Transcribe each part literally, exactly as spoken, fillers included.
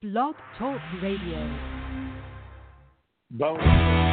Blog Talk Radio. Bonus.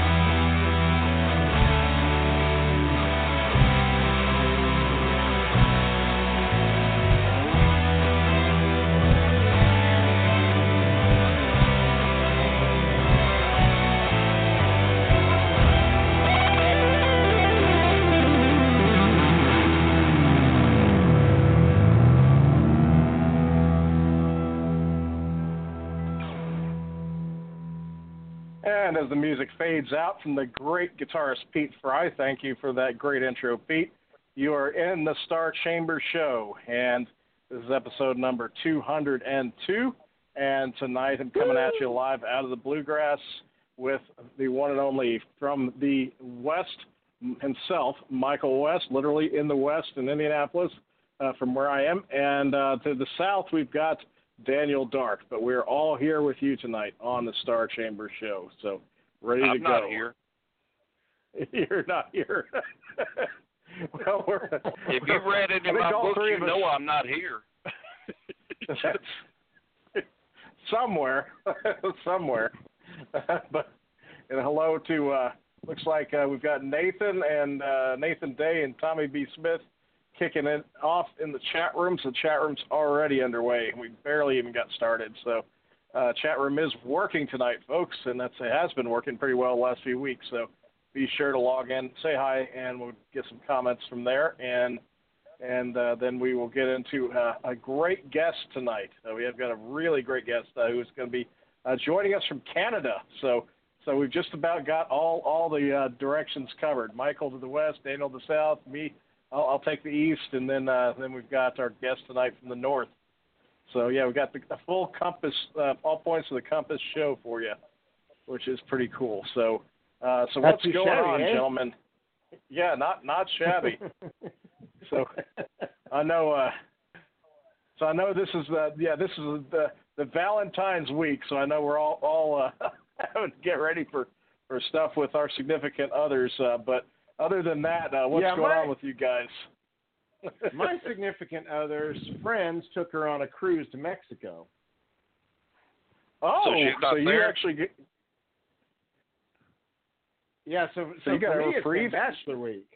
And as the music fades out from the great guitarist Pete Fry, thank you for that great intro, Pete. You are in the Star Chamber Show, and this is episode number two hundred two. And tonight I'm coming at you live out of the Bluegrass with the one and only from the West himself, Michael West, literally in the West in Indianapolis, uh, from where I am. And uh, to the South, we've got Daniel Dark, but we're all here with you tonight on the Star Chamber Show. So ready I'm to go. I'm not here. You're not here. Well, we're, if you read any of my books, you know I'm not here. somewhere, somewhere. But and hello to uh, looks like uh, we've got Nathan and uh, Nathan Day and Tommy B. Smith kicking it off in the chat room. So the chat room's already underway. We barely even got started. So uh, chat room is working tonight, folks, and that's it has been working pretty well the last few weeks. So be sure to log in, say hi, and we'll get some comments from there. And and uh, then we will get into uh, a great guest tonight. Uh, we have got a really great guest uh, who's going to be uh, joining us from Canada. So so we've just about got all all the uh, directions covered. Michael to the west, Daniel to the south, me. I'll, I'll take the east, and then uh, then we've got our guest tonight from the north. So yeah, we've got the, the full compass, uh, all points of the compass show for you, which is pretty cool. So uh, so That's what's going shabby, on, eh? gentlemen? Yeah, not not shabby. So I know. Uh, so I know this is the yeah this is the the Valentine's week. So I know we're all all uh, having to get ready for, for stuff with our significant others, uh, but. Other than that, uh, what's yeah, going my, on with you guys? My significant other's friends took her on a cruise to Mexico. Oh, so, she's not so you there? actually get... Yeah, so, so, so you got for a me, it's reprieve? been Bachelor Week.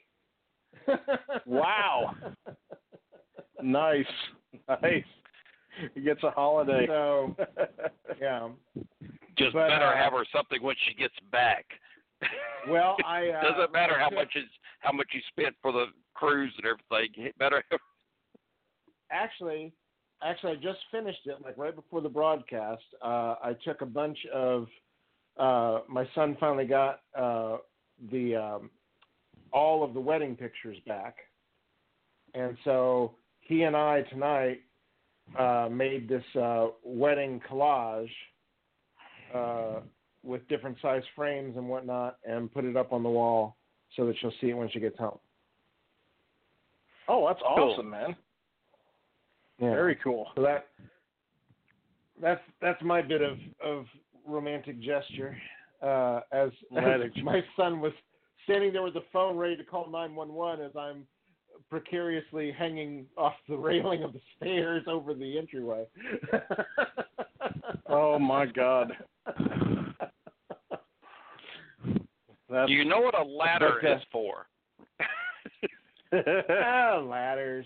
Wow. Nice. Nice. He gets a holiday. So, yeah. Just but, better uh, have her something when she gets back. Well, I uh, doesn't matter I how took, much is how much you spent for the cruise and everything. It better have... actually, actually, I just finished it like right before the broadcast. Uh, I took a bunch of. Uh, my son finally got uh, the um, all of the wedding pictures back, and so he and I tonight uh, made this uh, wedding collage. Uh, with different size frames and whatnot, and put it up on the wall so that she'll see it when she gets home. Oh, that's Cool. awesome, man. Yeah. Very cool. So that that's that's my bit of, of romantic gesture. Uh, as, as my son was standing there with the phone ready to call nine one one as I'm precariously hanging off the railing of the stairs over the entryway. Oh, my God. That's... Do you know what a ladder Okay. is for? Oh, ladders.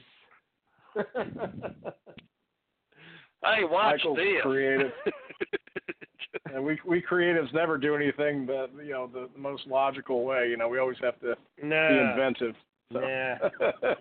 Hey, watch Michael's this. creative. And we we creatives never do anything the you know the, the most logical way. You know, we always have to Nah. be inventive. So. Nah.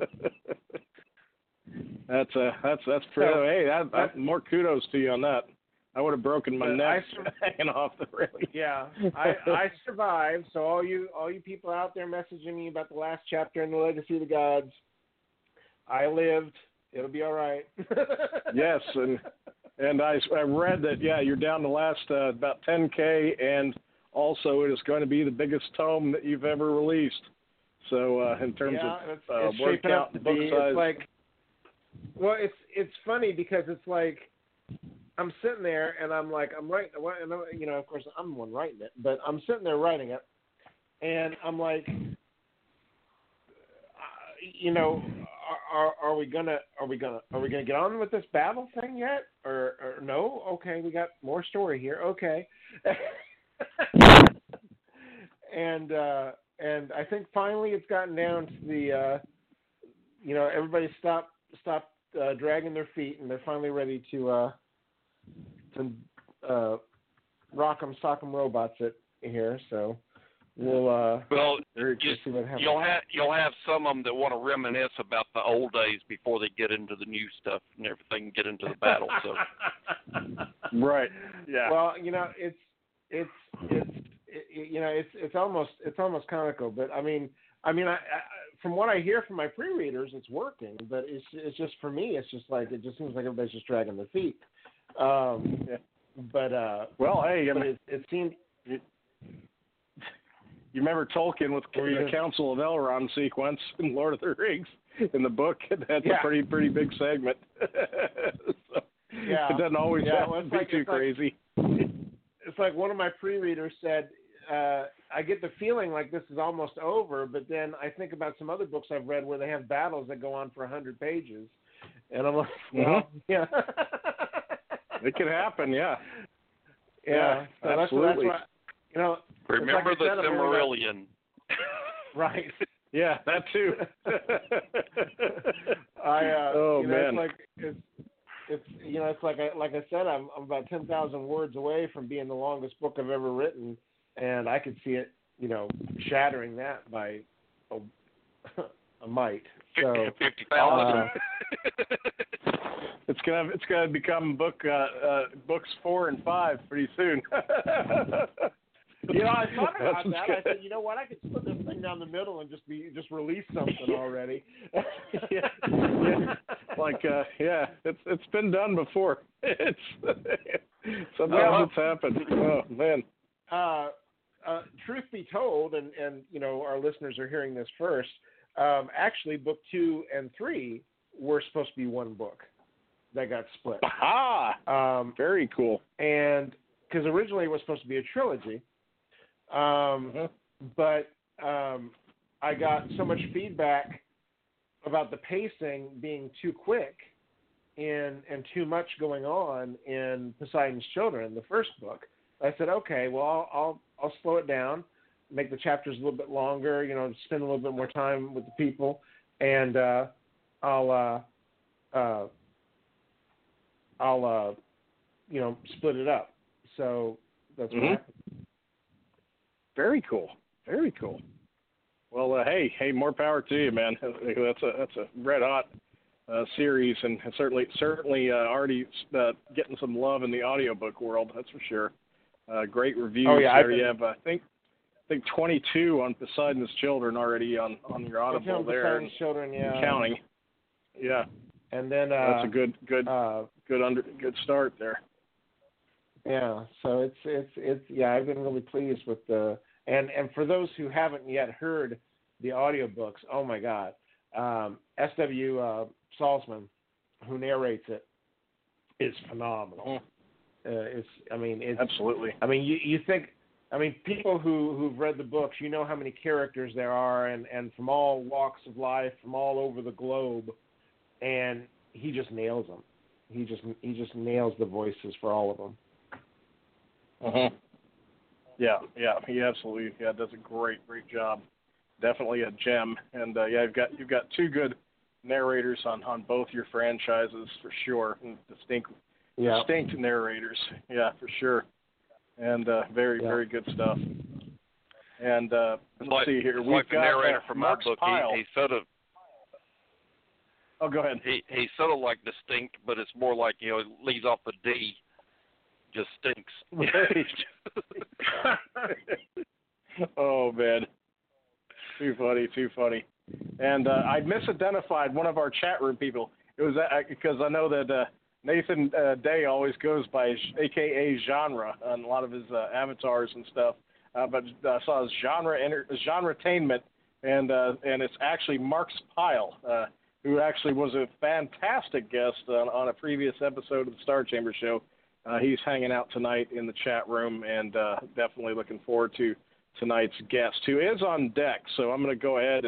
that's uh that's that's pretty. So, hey, that, that, more kudos to you on that. I would have broken my But neck I sur- hanging off the railing. Yeah, I, I survived. So all you all you people out there messaging me about the last chapter in the Legacy of the Gods, I lived. It'll be all right. Yes, and and I, I read that yeah you're down to last uh, about ten K, and also it is going to be the biggest tome that you've ever released. So uh, in terms yeah, of it's, uh, it's word shaping up count, to book be. size, It's like, well, it's it's funny because it's like I'm sitting there and I'm like I'm writing, and I'm, you know, of course I'm the one writing it, but I'm sitting there writing it, and I'm like, uh, you know, are, are we gonna are we gonna are we gonna get on with this battle thing yet? Or, or no? Okay, we got more story here. Okay. and uh, and I think finally it's gotten down to the uh, you know, everybody stopped stopped uh, dragging their feet, and they're finally ready to uh, to uh, rock 'em, sock 'em robots it here. So we'll uh, well, we'll you, see what happens. you'll have you'll have some of them that want to reminisce about the old days before they get into the new stuff and everything, get into the battle. So right, yeah. Well, you know, it's it's it's it, you know, it's it's almost it's almost comical, but I mean, I mean, I, I, from what I hear from my pre-readers, it's working, but it's it's just for me, it's just like it just seems like everybody's just dragging their feet. Um, yeah. But uh, well, hey, I but mean, it, it seemed. It, you remember Tolkien with the Council of Elrond sequence in Lord of the Rings in the book? That's yeah. a pretty pretty big segment. so yeah, it doesn't always yeah, have well, to it's be like, too it's like, crazy. It's like one of my pre-readers said, uh, I get the feeling like this is almost over, but then I think about some other books I've read where they have battles that go on for a hundred pages, and I'm like, well, mm-hmm. yeah, it can happen, yeah, yeah. yeah So absolutely. That's, that's why, you know, remember like the said, Silmarillion. Right. Yeah, that too. I uh, oh you know, man, it's like it's. It's you know it's like I like I said I'm, I'm about ten thousand words away from being the longest book I've ever written, and I could see it you know shattering that by a, a mite. So fifty thousand. Uh, it's gonna it's gonna become book uh, uh, books four and five pretty soon. You know, I thought about That's that. good. I said, you know what, I could split this thing down the middle and just be just release something already. yeah. yeah. Like uh, yeah, it's it's been done before. It's sometimes well, it's happened. Oh man. Uh, uh, truth be told, and and you know our listeners are hearing this first. Um, actually, book two and three were supposed to be one book that got split. Ah, um, very cool. And because originally it was supposed to be a trilogy. Um, uh-huh. But um, I got so much feedback about the pacing being too quick and and too much going on in Poseidon's Children, the first book. I said, okay, well, I'll I'll, I'll slow it down, make the chapters a little bit longer, you know, spend a little bit more time with the people, and uh, I'll uh, uh, I'll uh, you know split it up. So that's what mm-hmm. happened. Very cool. Very cool. Well, uh, hey, hey, more power to you, man. That's a that's a red hot uh, series, and certainly certainly uh, already uh, getting some love in the audiobook world. That's for sure. Uh, great reviews. Oh yeah, there been, you have. Uh, I think I think twenty-two on Poseidon's Children already on, on your Audible there. Poseidon's Children, yeah. Counting. Yeah. And then uh, that's a good good uh, good under good start there. Yeah, so it's it's it's yeah, I've been really pleased with the and and for those who haven't yet heard the audiobooks, oh my God, um, S W Uh, Salzman, who narrates it, is phenomenal. Mm. Uh, it's I mean it's absolutely. I mean you you think I mean people who who've read the books, you know how many characters there are and and from all walks of life, from all over the globe, and he just nails them. He just he just nails the voices for all of them. Uh-huh. Yeah, yeah, he absolutely yeah does a great, great job. Definitely a gem, and uh, yeah, you've got you've got two good narrators on, on both your franchises for sure, and distinct yeah. distinct narrators, yeah, for sure, and uh, very yeah. very good stuff. And uh, let's like, see here, we've like got the narrator uh, from Mark's my book. Pile. He, he's sort of oh, go ahead. he he's sort of like distinct, but it's more like you know it leaves off the D. Just stinks. Oh man, too funny, too funny. And uh, I misidentified one of our chat room people. It was uh, because I know that uh, Nathan uh, Day always goes by A K A genre on a lot of his uh, avatars and stuff. Uh, but I saw his genre genretainment, and uh, and it's actually Mark's Pile, uh, who actually was a fantastic guest on, on a previous episode of the Star Chamber Show. Uh, he's hanging out tonight in the chat room, and uh, definitely looking forward to tonight's guest, who is on deck. So I'm going to go ahead and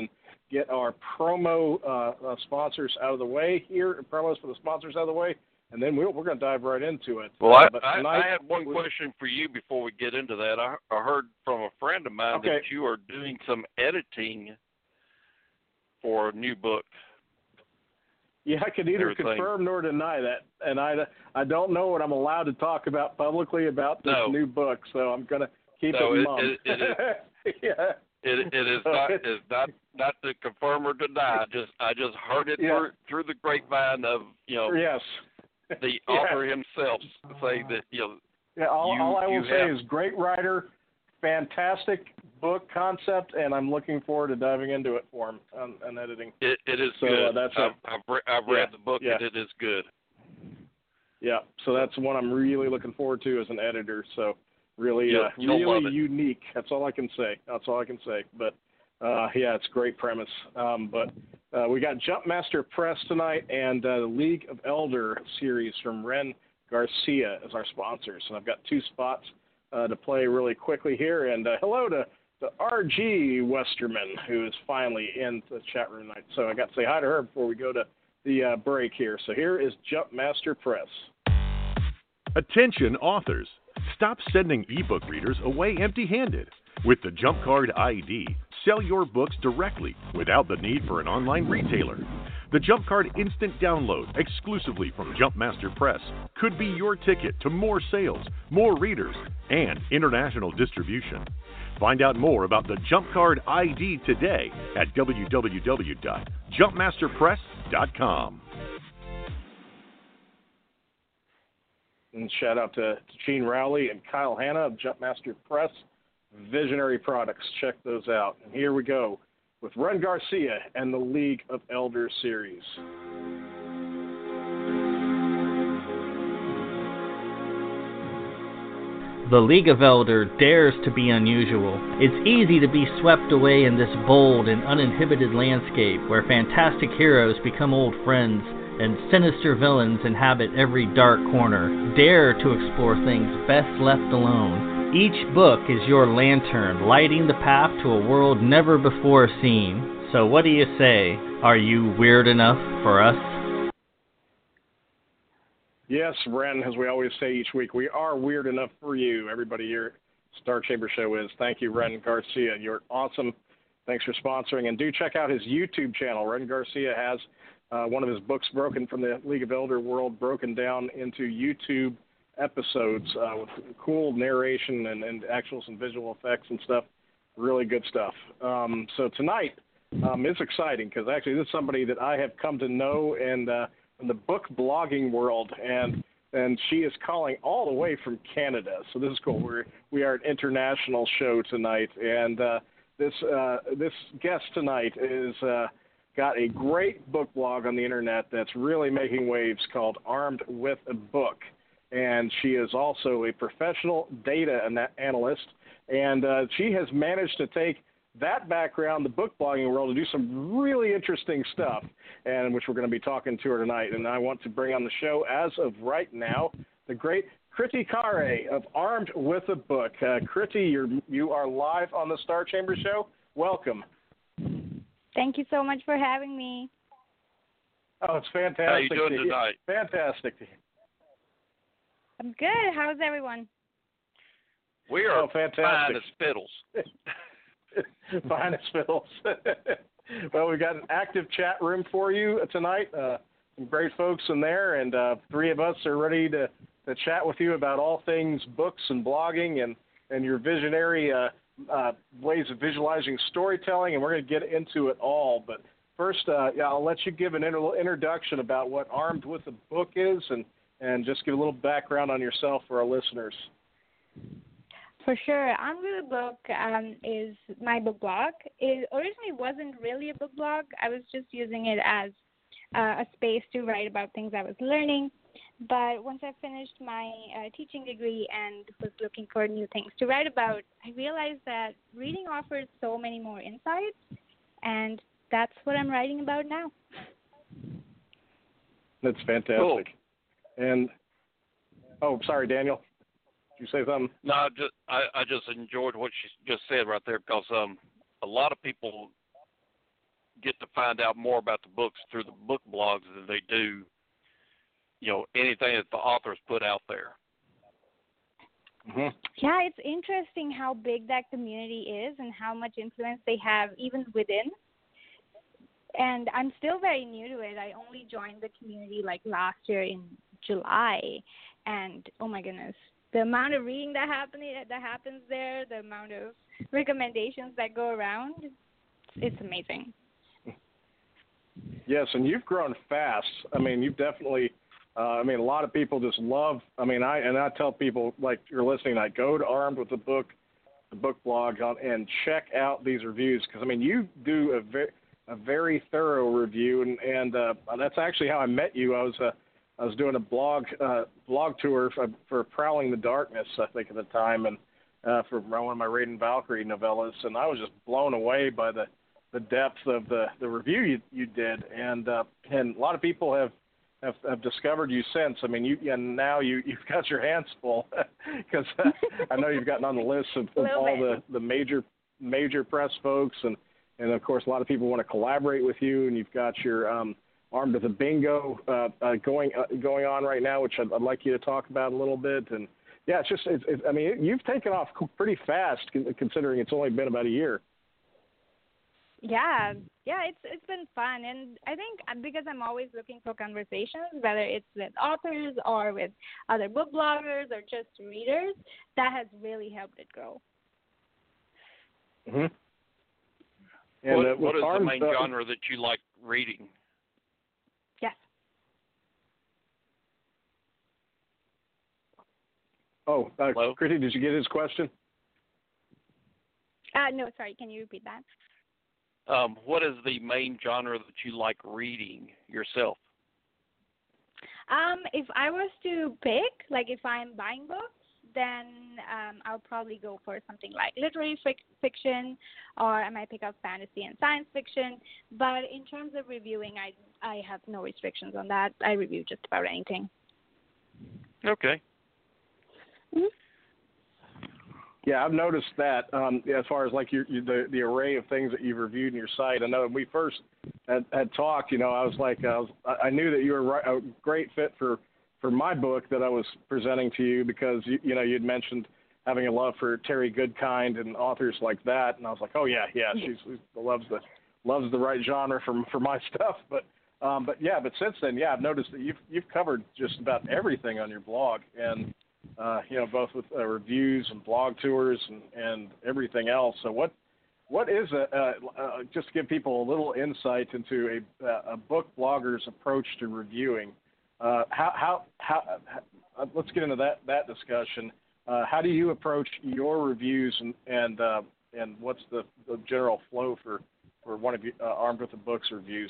get our promo uh, uh, sponsors out of the way here, promos for the sponsors out of the way, and then we're, we're going to dive right into it. Well, uh, I, I, tonight, I had one we, question for you before we get into that. I, I heard from a friend of mine okay. that you are doing some editing for a new book. Yeah, I can neither Everything. confirm nor deny that, and I, I don't know what I'm allowed to talk about publicly about this no. new book, so I'm going to keep no, it it mum. It, it, is, yeah. it, it is not is not not to confirm or deny. Just I just heard it yeah. through through the grapevine of you know yes. the yeah. author himself saying that you know. Yeah, all, you, all I will say have, is great writer, fantastic book concept, and I'm looking forward to diving into it for him and, and editing. It, it is so, good. Uh, that's I've, I've, re- I've read yeah, the book, yeah. and it is good. Yeah, so that's one I'm really looking forward to as an editor. So really, you'll, uh, you'll really love it. unique. That's all I can say. That's all I can say. But uh, yeah, it's a great premise. Um, but uh, we got Jumpmaster Press tonight and uh, the League of Elder series from Ren Garcia as our sponsors. And I've got two spots uh, to play really quickly here. And uh, hello to the R G Westerman, who is finally in the chat room tonight. So I got to say hi to her before we go to the uh, break here. So here is Jumpmaster Press. Attention authors, stop sending ebook readers away empty-handed. With the Jump Card I D, sell your books directly without the need for an online retailer. The Jump Card Instant Download, exclusively from Jumpmaster Press, could be your ticket to more sales, more readers, and international distribution. Find out more about the Jump Card I D today at w w w dot jumpmaster press dot com. And shout out to Gene Rowley and Kyle Hanna of Jumpmaster Press, Visionary Products. Check those out. And here we go with Ren Garcia and the League of Elder series. The League of Elder dares to be unusual. It's easy to be swept away in this bold and uninhibited landscape where fantastic heroes become old friends and sinister villains inhabit every dark corner. Dare to explore things best left alone. Each book is your lantern, lighting the path to a world never before seen. So what do you say? Are you weird enough for us? Yes, Ren, as we always say each week, we are weird enough for you. Everybody here at Star Chamber Show is. Thank you, Ren Garcia. You're awesome. Thanks for sponsoring. And do check out his YouTube channel. Ren Garcia has uh, one of his books broken from the League of Elder world, broken down into YouTube episodes uh, with cool narration and, and actual some visual effects and stuff. Really good stuff. Um, so tonight um, is exciting because actually this is somebody that I have come to know and uh, in the book blogging world, and and she is calling all the way from Canada. So this is cool. We're we are an international show tonight, and uh, this uh, this guest tonight is uh, got a great book blog on the internet that's really making waves called Armed with a Book, and she is also a professional data ana- analyst, and uh, she has managed to take that background, the book blogging world, to do some really interesting stuff, and which we're going to be talking to her tonight. And I want to bring on the show, as of right now, the great Kriti Khare of Armed with a Book. Uh, Kriti, you're, you are live on the Star Chamber Show. Welcome. Thank you so much for having me. Oh, it's fantastic. How you doing tonight? Fantastic. I'm good. How's everyone? We are oh, fantastic. fine as fiddles. Fine as fiddles. Well, we've got an active chat room for you tonight. Uh, some great folks in there, and uh, three of us are ready to, to chat with you about all things books and blogging and, and your visionary uh, uh, ways of visualizing storytelling, and we're going to get into it all. But first, uh, yeah, I'll let you give an inter- introduction about what Armed with a Book is, and, and just give a little background on yourself for our listeners. For sure. Armed with a Book um, is my book blog. It originally wasn't really a book blog. I was just using it as uh, a space to write about things I was learning. But once I finished my uh, teaching degree and was looking for new things to write about, I realized that reading offers so many more insights, and that's what I'm writing about now. That's fantastic. Cool. And, oh, sorry, Daniel. Did you say something? No, I just I, I just enjoyed what she just said right there because um a lot of people get to find out more about the books through the book blogs than they do, you know, anything that the authors put out there. Mm-hmm. Yeah, it's interesting how big that community is and how much influence they have even within. And I'm still very new to it. I only joined the community like last year in July, and oh my goodness, the amount of reading that happening that happens there, the amount of recommendations that go around, it's amazing. Yes, and you've grown fast. I mean, you've definitely. Uh, I mean, a lot of people just love. I mean, I and I tell people like you're listening, I go to Armed with the Book, the book blog, on, and check out these reviews because I mean, you do a very a very thorough review, and and uh, that's actually how I met you. I was uh, I was doing a blog uh, blog tour for, for Prowling the Darkness, I think at the time, and uh, for one of my Raiden Valkyrie novellas, and I was just blown away by the, the depth of the, the review you you did, and uh, and a lot of people have. Have, have discovered you since. I mean, you and now you you've got your hands full because uh, I know you've gotten on the list of, of all the, the major major press folks, and, and of course a lot of people want to collaborate with you. And you've got your um, Armed with a Bingo uh, uh, going uh, going on right now, which I'd, I'd like you to talk about a little bit. And yeah, it's just it's, it's, I mean, you've taken off pretty fast considering it's only been about a year. Yeah, yeah, it's it's been fun, and I think because I'm always looking for conversations, whether it's with authors or with other book bloggers or just readers, that has really helped it grow. Mm-hmm. And, what uh, what is the main uh, genre that you like reading? Yes. Oh, uh, Hello? Christy, did you get his question? Uh, no, sorry, can you repeat that? Um, what is the main genre that you like reading yourself? Um, if I was to pick, like if I'm buying books, then um, I'll probably go for something like literary fic- fiction, or I might pick up fantasy and science fiction. But in terms of reviewing, I I have no restrictions on that. I review just about anything. Okay. Mm-hmm. Yeah, I've noticed that um, as far as like your, your, the the array of things that you've reviewed in your site. I know when we first had, had talked, you know, I was like, I, was, I knew that you were a great fit for, for my book that I was presenting to you because, you, you know, you'd mentioned having a love for Terry Goodkind and authors like that. And I was like, oh, yeah, yeah, she's, she loves the loves the right genre for, for my stuff. But, um, but, yeah, but since then, yeah, I've noticed that you've, you've covered just about everything on your blog. And Uh, you know, both with uh, reviews and blog tours and, and everything else. So what what is a, uh, uh, just to give people a little insight into a, a book blogger's approach to reviewing, uh, how, how, how, how, let's get into that, that discussion. Uh, how do you approach your reviews and, and, uh, and what's the, the general flow for, for one of you, uh, Armed with the Books reviews?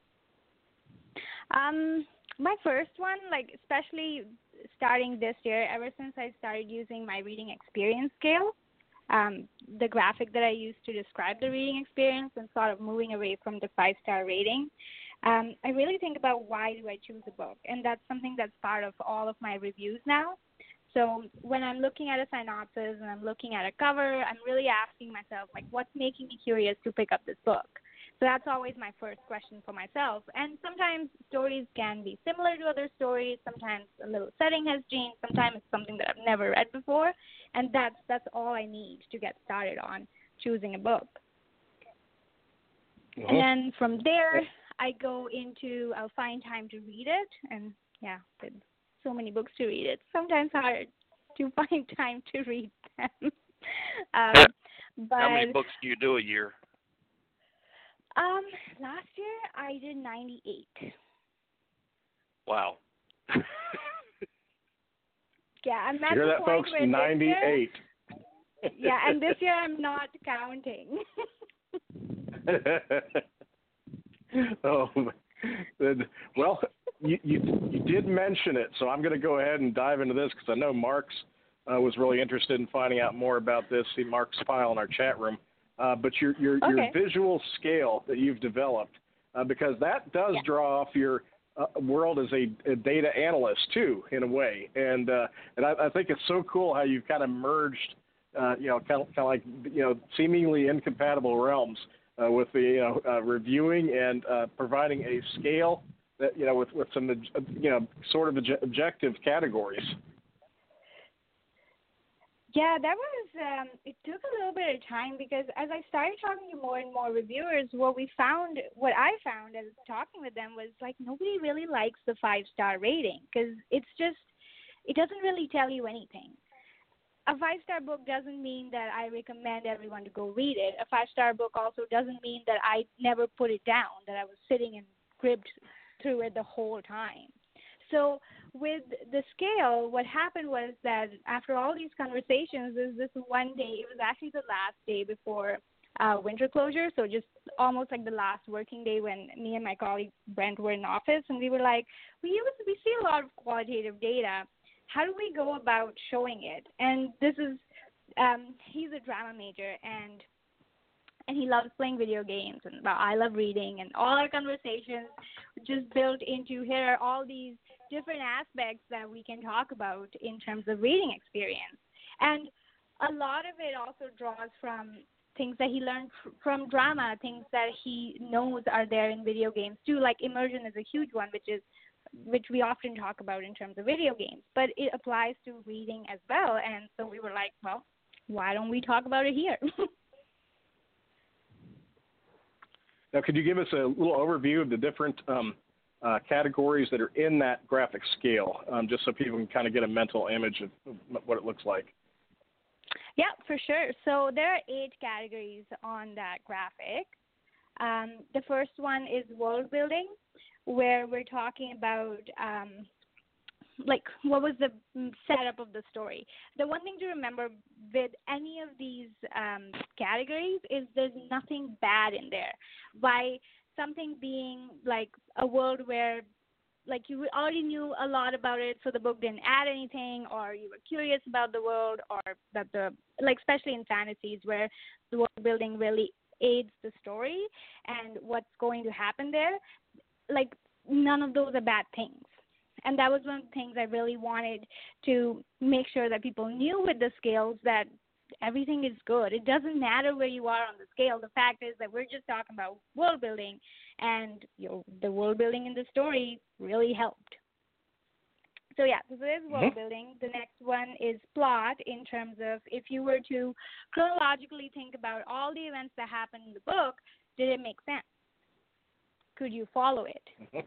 Um, my first one, like especially starting this year, ever since I started using my reading experience scale, um, the graphic that I use to describe the reading experience and sort of moving away from the five-star rating, um, I really think about why do I choose a book, and that's something that's part of all of my reviews now. So when I'm looking at a synopsis and I'm looking at a cover, I'm really asking myself, like, what's making me curious to pick up this book? So that's always my first question for myself. And sometimes stories can be similar to other stories. Sometimes a little setting has changed. Sometimes it's something that I've never read before. And that's that's all I need to get started on choosing a book. Mm-hmm. And then from there, I go into, I'll find time to read it. And, yeah, with so many books to read, it's sometimes hard to find time to read them. um, but, How many books do you do a year? Um, last year I did ninety-eight. Wow. Yeah, I'm at you hear the that, point folks? where ninety-eight. This year, yeah, and this year I'm not counting. oh, well, you, you you did mention it, so I'm going to go ahead and dive into this because I know Mark's uh, was really interested in finding out more about this. See Mark's file in our chat room. Uh, but your your, okay. your visual scale that you've developed, uh, because that does yeah. draw off your uh, world as a, a data analyst too, in a way, and uh, and I, I think it's so cool how you've kind of merged, uh, you know, kind of, kind of like you know seemingly incompatible realms. uh, with the you know uh, reviewing and uh, providing a scale that you know with with some you know sort of obje- objective categories. Yeah, that was, um, it took a little bit of time because as I started talking to more and more reviewers, what we found, what I found as talking with them was like nobody really likes the five-star rating because it's just, it doesn't really tell you anything. A five-star book doesn't mean that I recommend everyone to go read it. A five-star book also doesn't mean that I never put it down, that I was sitting and gripped through it the whole time. So with the scale, what happened was that after all these conversations, there's this one day, it was actually the last day before uh, winter closure, so just almost like the last working day when me and my colleague Brent were in office, and we were like, we, use, we see a lot of qualitative data. How do we go about showing it? And this is, um, he's a drama major, and and he loves playing video games, and well, I love reading, and all our conversations just built into here are all these different aspects that we can talk about in terms of reading experience. And a lot of it also draws from things that he learned f- from drama, things that he knows are there in video games too, like immersion is a huge one, which is which we often talk about in terms of video games, but it applies to reading as well. And so we were like, well, why don't we talk about it here? Now, could you give us a little overview of the different um, uh, categories that are in that graphic scale, um, just so people can kind of get a mental image of what it looks like? Yeah, for sure. So there are eight categories on that graphic. Um, the first one is world building, where we're talking about um, like what was the setup of the story. The one thing to remember with any of these um, categories is there's nothing bad in there. By something being like a world where like you already knew a lot about it, so the book didn't add anything, or you were curious about the world, or that the, like especially in fantasies where the world building really aids the story and what's going to happen there, like none of those are bad things. And that was one of the things I really wanted to make sure that people knew with the scales, that everything is good. It doesn't matter where you are on the scale. The fact is that we're just talking about world building, and you know, the world building in the story really helped. So yeah, so there's world Mm-hmm. building. The next one is plot, in terms of if you were to chronologically think about all the events that happened in the book, did it make sense? Could you follow it? Mm-hmm.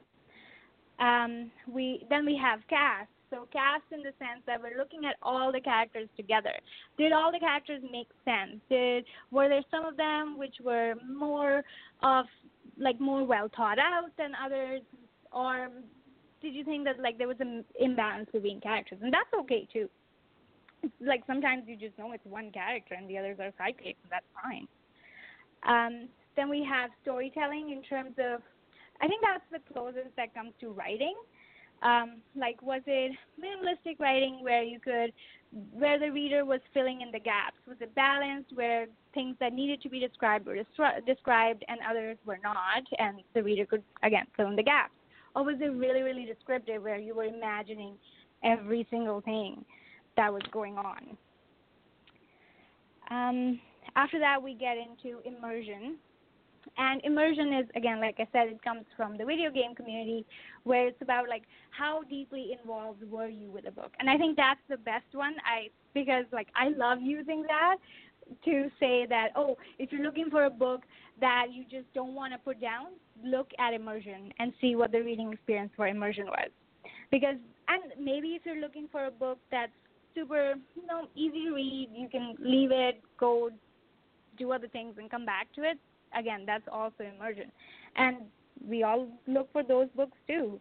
Um, we then we have cast. So cast in the sense that we're looking at all the characters together. Did all the characters make sense? Did were there some of them which were more of like more well thought out than others, or did you think that like there was an imbalance between characters? And that's okay too. Like sometimes you just know it's one character and the others are sidekicks, and that's fine. Um, then we have storytelling in terms of, I think that's the closest that comes to writing. Um, like, was it minimalistic writing where you could, where the reader was filling in the gaps? Was it balanced where things that needed to be described were destri- described and others were not, and the reader could, again, fill in the gaps? Or was it really, really descriptive where you were imagining every single thing that was going on? Um, after that, we get into immersion. And immersion is, again, like I said, it comes from the video game community, where it's about, like, how deeply involved were you with a book. And I think that's the best one, I because, like, I love using that to say that, oh, if you're looking for a book that you just don't want to put down, look at immersion and see what the reading experience for immersion was. Because, and maybe if you're looking for a book that's super, you know, easy to read, you can leave it, go do other things and come back to it. Again, that's also immersion. And we all look for those books too.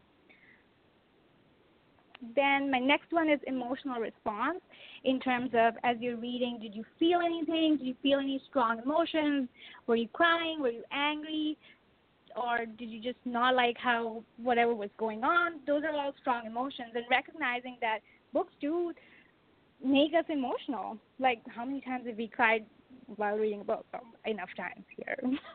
Then my next one is emotional response, in terms of as you're reading, did you feel anything? Did you feel any strong emotions? Were you crying? Were you angry? Or did you just not like how whatever was going on? Those are all strong emotions. And recognizing that books do make us emotional. Like, how many times have we cried while reading a book? Oh, enough times here.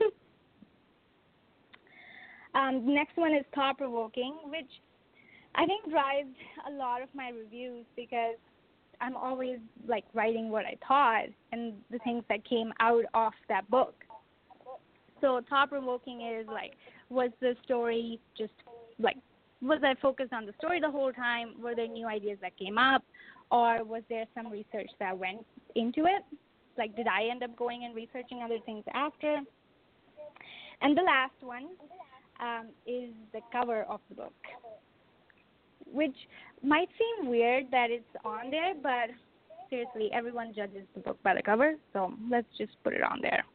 um, next one is thought-provoking, which I think drives a lot of my reviews, because I'm always like writing what I thought and the things that came out of that book. So thought-provoking is like, was the story just like, was I focused on the story the whole time? Were there new ideas that came up? Or was there some research that went into it? Like, did I end up going and researching other things after? And the last one um, is the cover of the book, which might seem weird that it's on there, but seriously, everyone judges the book by the cover, so let's just put it on there.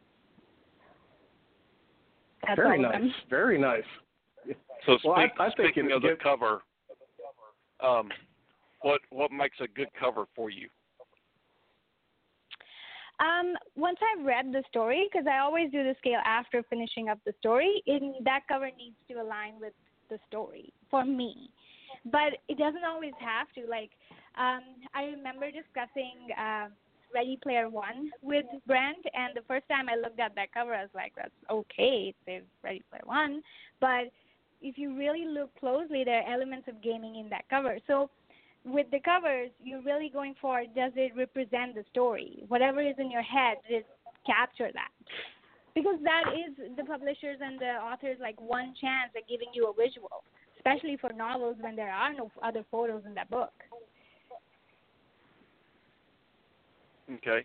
That's Very all nice. of them. Very nice. So Well, speak, I, I think speaking it, of the it, cover, um, what what makes a good cover for you? Um, once I've read the story, because I always do the scale after finishing up the story, in that cover needs to align with the story for me. But it doesn't always have to. Like, um, I remember discussing um, Ready Player One with Brent, and the first time I looked at that cover, I was like, that's okay, it says Ready Player One. But if you really look closely, there are elements of gaming in that cover. So with the covers, you're really going for, does it represent the story? Whatever is in your head, just capture that. Because that is the publishers and the authors, like, one chance at giving you a visual, especially for novels when there are no other photos in that book. Okay.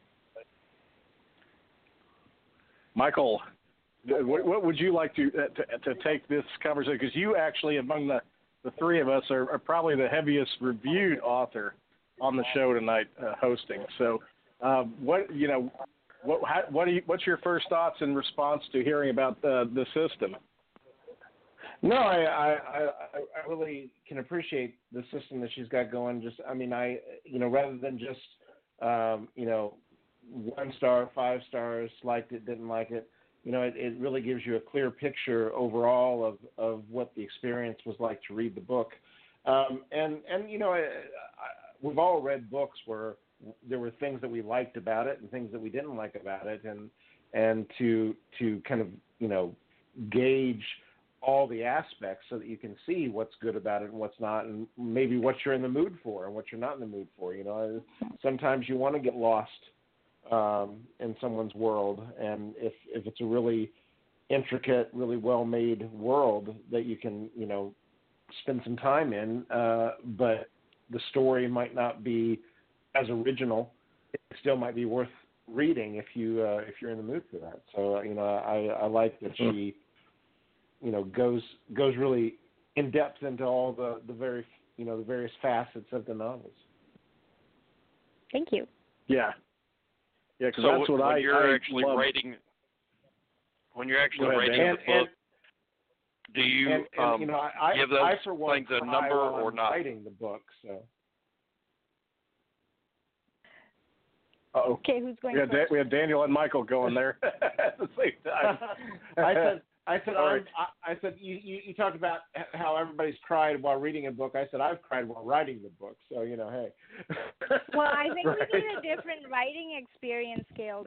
Michael, what, what would you like to, uh, to to take this conversation? Because you actually, among the, the three of us, are, are probably the heaviest reviewed author on the show tonight, uh, hosting. So, um, what you know, what how, what do you, what's your first thoughts in response to hearing about the the system? No, I, I, I, I really can appreciate the system that she's got going. Just, I mean, I, you know, rather than just, um, you know, one star, five stars, liked it, didn't like it, you know, it, it really gives you a clear picture overall of, of what the experience was like to read the book. Um, and, and, you know, I, I, we've all read books where there were things that we liked about it and things that we didn't like about it. And, and to, to kind of, you know, gauge all the aspects so that you can see what's good about it and what's not, and maybe what you're in the mood for and what you're not in the mood for. You know, sometimes you want to get lost um, in someone's world, and if if it's a really intricate, really well-made world that you can, you know, spend some time in, uh, but the story might not be as original, it still might be worth reading if you uh, if you're in the mood for that. So you know, I, I like that she, you know, goes goes really in depth into all the, the very you know the various facets of the novels. Thank you. Yeah, yeah, because so that's what when I you're I actually love. rating. When you're actually Go ahead, rating Dan. the book, and, do you, and, and, um, you know, I, give those I for one things a cry number while or I'm not? writing the book, so. Uh-oh. Okay, who's going We had, first? Da- we had Daniel and Michael going there at the same time. I said, I said, Sorry. I'm, I, I said, you, you, you talked about how everybody's cried while reading a book. I said, I've cried while writing the book. So, you know, hey. Well, I think Right. we need a different writing experience scale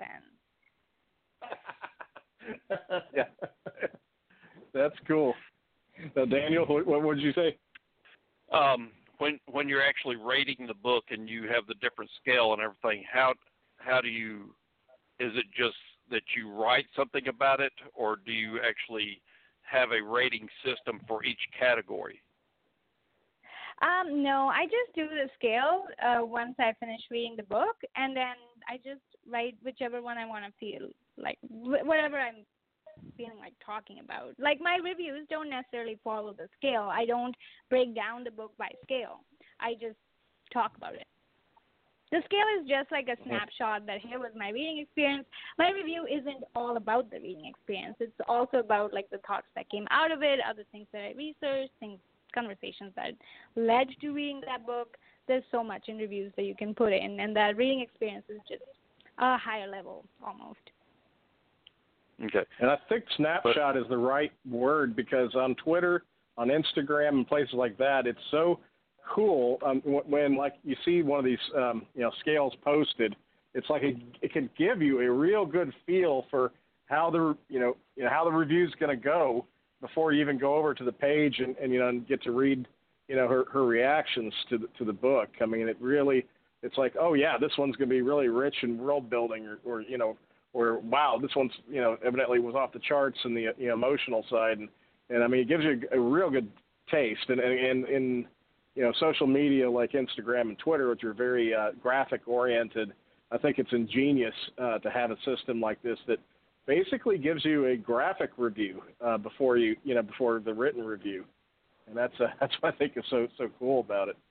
then. Yeah, that's cool. Now, Daniel, what, what would you say? Um, when when you're actually rating the book and you have the different scale and everything, how how do you? Is it just that you write something about it, or do you actually have a rating system for each category? Um, no, I just do the scale uh, once I finish reading the book, and then I just write whichever one I want to feel like, wh- whatever I'm feeling like talking about. Like, my reviews don't necessarily follow the scale. I don't break down the book by scale. I just talk about it. The scale is just like a snapshot that here was my reading experience. My review isn't all about the reading experience. It's also about, like, the thoughts that came out of it, other things that I researched, things, conversations that led to reading that book. There's so much in reviews that you can put in, and that reading experience is just a higher level almost. Okay. And I think snapshot is the right word, because on Twitter, on Instagram, and places like that, it's so cool um, when, like, you see one of these, um, you know, scales posted. It's like it, it can give you a real good feel for how the, you know, you know how the review's going to go before you even go over to the page and, and you know and get to read, you know, her, her reactions to the, to the book. I mean, it really, it's like, oh yeah, this one's going to be really rich in world building, or, or you know, or wow, this one's you know evidently was off the charts in the you know, emotional side, and, and I mean it gives you a, a real good taste. And in in you know social media like Instagram and Twitter, which are very uh, graphic oriented, I think it's ingenious uh, to have a system like this that basically gives you a graphic review uh, before you you know before the written review, and that's uh, that's what I think is so so cool about it.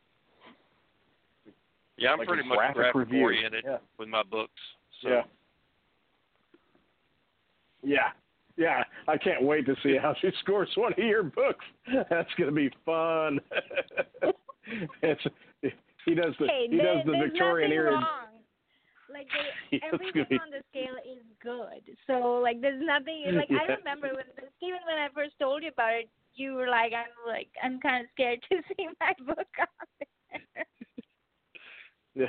Yeah, I'm like pretty much graphic graphic review. oriented yeah. with my books. So. Yeah. Yeah. Yeah. I can't wait to see how she scores one of your books. That's going to be fun. it's, he does the hey, he there, does the there's Victorian nothing era. wrong. Like they, Yeah, everything be... on the scale is good. So like there's nothing like yeah. I remember when Stephen when I first told you about it, you were like I'm like I'm kind of scared to see my book on there. Yeah.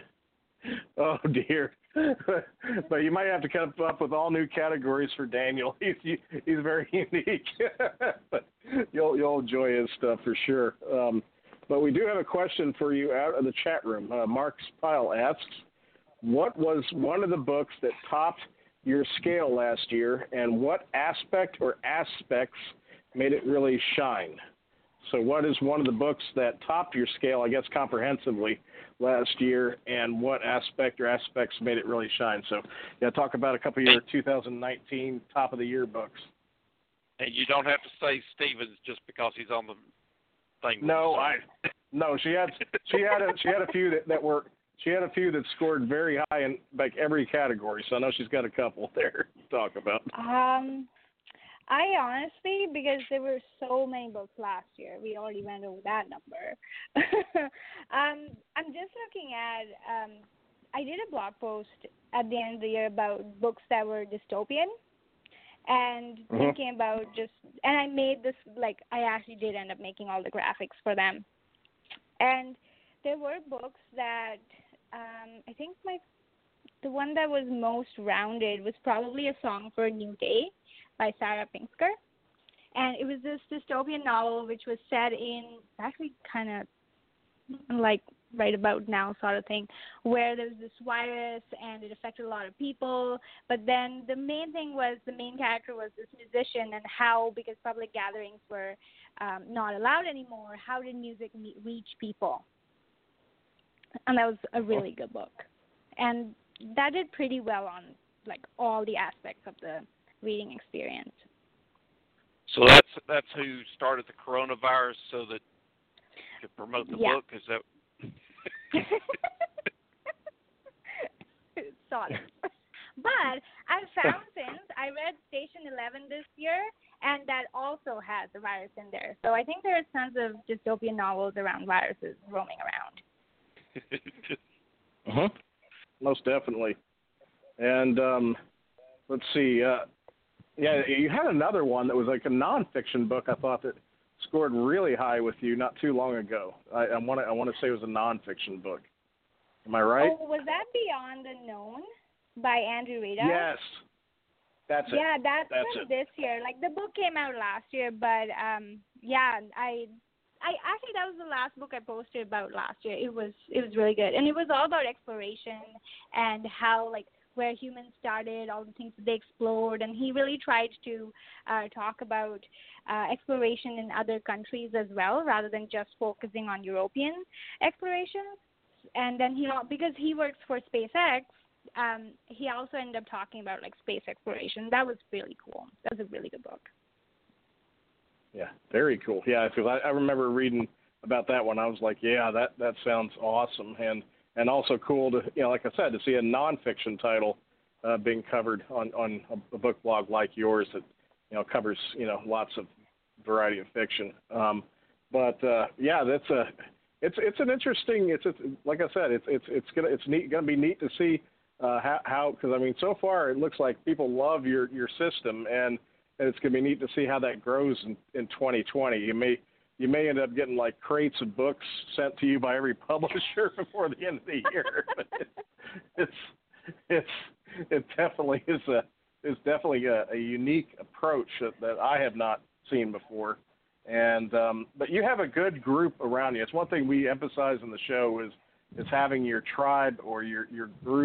Oh dear. But you might have to come up with all new categories for Daniel. He's he's very unique. But you'll you'll enjoy his stuff for sure. Um, but we do have a question for you out of the chat room. Uh, Mark Pyle asks, what was one of the books that topped your scale last year, and what aspect or aspects made it really shine? So what is one of the books that topped your scale, I guess, comprehensively last year, and what aspect or aspects made it really shine? So, yeah, talk about a couple of your two thousand nineteen top-of-the-year books. And you don't have to say Stevens just because he's on the thing. No, I no. She had she had a, she had a few that, that were she had a few that scored very high in like every category. So I know she's got a couple there to talk about. Um. I honestly, because there were so many books last year, we already went over that number. um, I'm just looking at, um, I did a blog post at the end of the year about books that were dystopian and mm-hmm. thinking about just, and I made this, like, I actually did end up making all the graphics for them. And there were books that, um, I think my, the one that was most rounded was probably A Song for a New Day by Sarah Pinsker. And it was this dystopian novel which was set in actually kind of like right about now sort of thing, where there was this virus and it affected a lot of people. But then the main thing was the main character was this musician, and how, because public gatherings were um, not allowed anymore, how did music me- reach people? And that was a really good book. And that did pretty well on like all the aspects of the reading experience. So that's that's who started the coronavirus so that to promote the yeah. book. Is that? Sort of. But I've found since I read Station Eleven this year, and that also has the virus in there. So I think there are tons of dystopian novels around viruses roaming around. uh-huh. Most definitely. And um, let's see. Uh, yeah, you had another one that was like a nonfiction book. I thought that scored really high with you not too long ago. I, I want to I want to say it was a nonfiction book. Am I right? Oh, was that Beyond the Known by Andrew Rita? Yes. That's it. Yeah, that's, that's from it. this year. Like the book came out last year, but um, yeah, I, I actually that was the last book I posted about last year. It was it was really good, and it was all about exploration and how like where humans started, all the things that they explored, and he really tried to uh, talk about uh, exploration in other countries as well, rather than just focusing on European exploration. And then he, because he works for SpaceX, um, he also ended up talking about like space exploration. That was really cool. That was a really good book. Yeah, very cool. Yeah, because I, I remember reading about that one. I was like, yeah, that, that sounds awesome. And And also cool to, you know, like I said, to see a nonfiction title uh, being covered on, on a book blog like yours that, you know, covers, you know, lots of variety of fiction. Um, but uh, yeah, that's a, it's it's an interesting. It's, it's like I said, it's it's it's gonna it's neat gonna be neat to see uh, how how because I mean so far it looks like people love your your system, and, and it's gonna be neat to see how that grows in, in twenty twenty. You may. You may end up getting like crates of books sent to you by every publisher before the end of the year. But it's it's it definitely is a is definitely a, a unique approach that, that I have not seen before. And um, but you have a good group around you. It's one thing we emphasize in the show is is having your tribe or your your group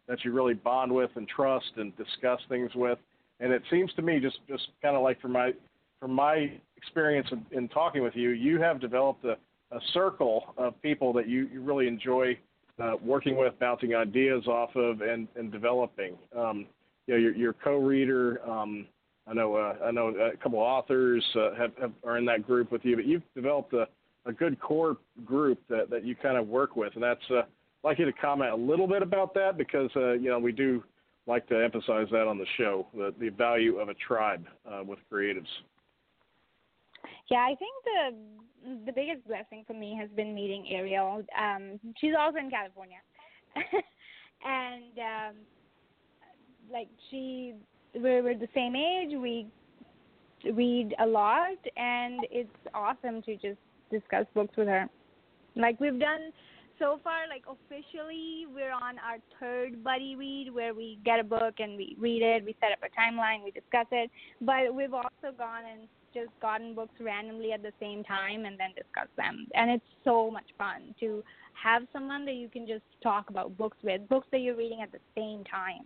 that you really bond with and trust and discuss things with. And it seems to me, just, just kind of like from my from my experience in, in talking with you, you have developed a, a circle of people that you, you really enjoy uh, working with, bouncing ideas off of, and, and developing. Um, you know, your, your co-reader, um, I know uh, I know a couple of authors uh, have, have are in that group with you, but you've developed a, a good core group that, that you kind of work with, and that's uh, I'd like you to comment a little bit about that, because uh, you know we do like to emphasize that on the show, the, the value of a tribe uh, with creatives. Yeah, I think the the biggest blessing for me has been meeting Ariel. Um, she's also in California, and um, like she, we're, we're the same age. We read a lot, and it's awesome to just discuss books with her. Like we've done so far, like officially, we're on our third buddy read where we get a book and we read it. We set up a timeline, we discuss it. But we've also gone and just gotten books randomly at the same time and then discuss them. And it's so much fun to have someone that you can just talk about books with, books that you're reading at the same time.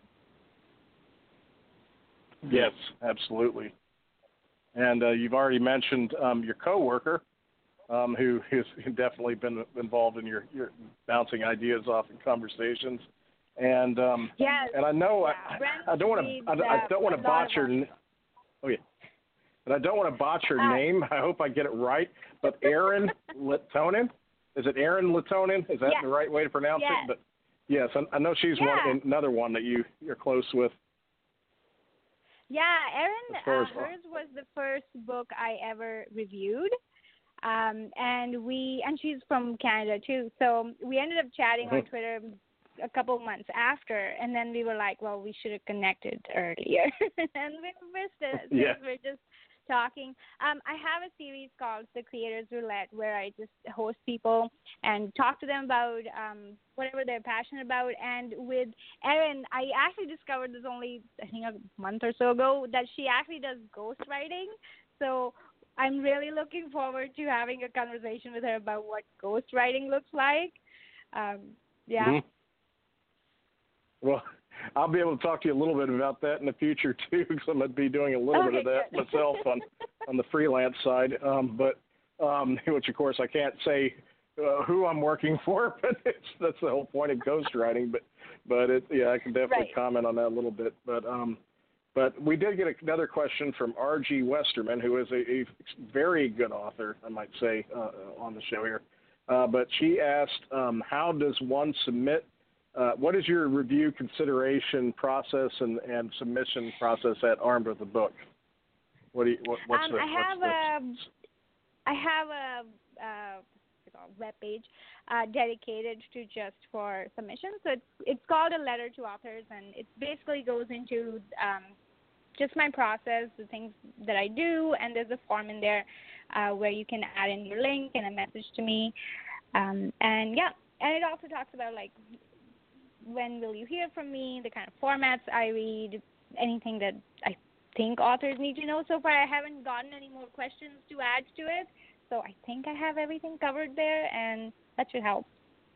Yes, absolutely. And uh, you've already mentioned um, your coworker, um, who has definitely been involved in your, your bouncing ideas off in conversations. And um, yes, and I know yeah. I, I don't want to I, I don't want to botch your oh yeah. And I don't want to botch her uh, name. I hope I get it right. But Erin Letonin, is it Erin Letonin? Is that yes. the right way to pronounce yes. it? But yes, I, I know she's yeah. one, another one that you you're close with. Yeah, Erin, uh, hers was the first book I ever reviewed, um, and we and she's from Canada too. So we ended up chatting mm-hmm. on Twitter a couple of months after, and then we were like, well, we should have connected earlier, and we missed it. Yeah. We're just talking. Um, I have a series called The Creators Roulette where I just host people and talk to them about um, whatever they're passionate about. And with Erin, I actually discovered this only, I think, a month or so ago, that she actually does ghostwriting. So I'm really looking forward to having a conversation with her about what ghostwriting looks like. Um, yeah. Mm-hmm. Well, I'll be able to talk to you a little bit about that in the future too, because I'm going to be doing a little okay, bit of that good. myself on, on the freelance side. Um, but um, which of course I can't say uh, who I'm working for, but it's, that's the whole point of ghostwriting. But but it, yeah, I can definitely right. comment on that a little bit. But um, but we did get another question from R G Westerman, who is a, a very good author, I might say, uh, on the show here. Uh, but she asked, um, how does one submit? Uh, what is your review consideration process and, and submission process at Armed with a Book? What do you, what, what's um, the, I have what's a, I have a, uh, web page uh, dedicated to just for submissions. So it's it's called a letter to authors, and it basically goes into um, just my process, the things that I do, and there's a form in there uh, where you can add in your link and a message to me, um, and yeah, and it also talks about like, when will you hear from me, the kind of formats I read, anything that I think authors need to know. So far, I haven't gotten any more questions to add to it, so I think I have everything covered there, and that should help.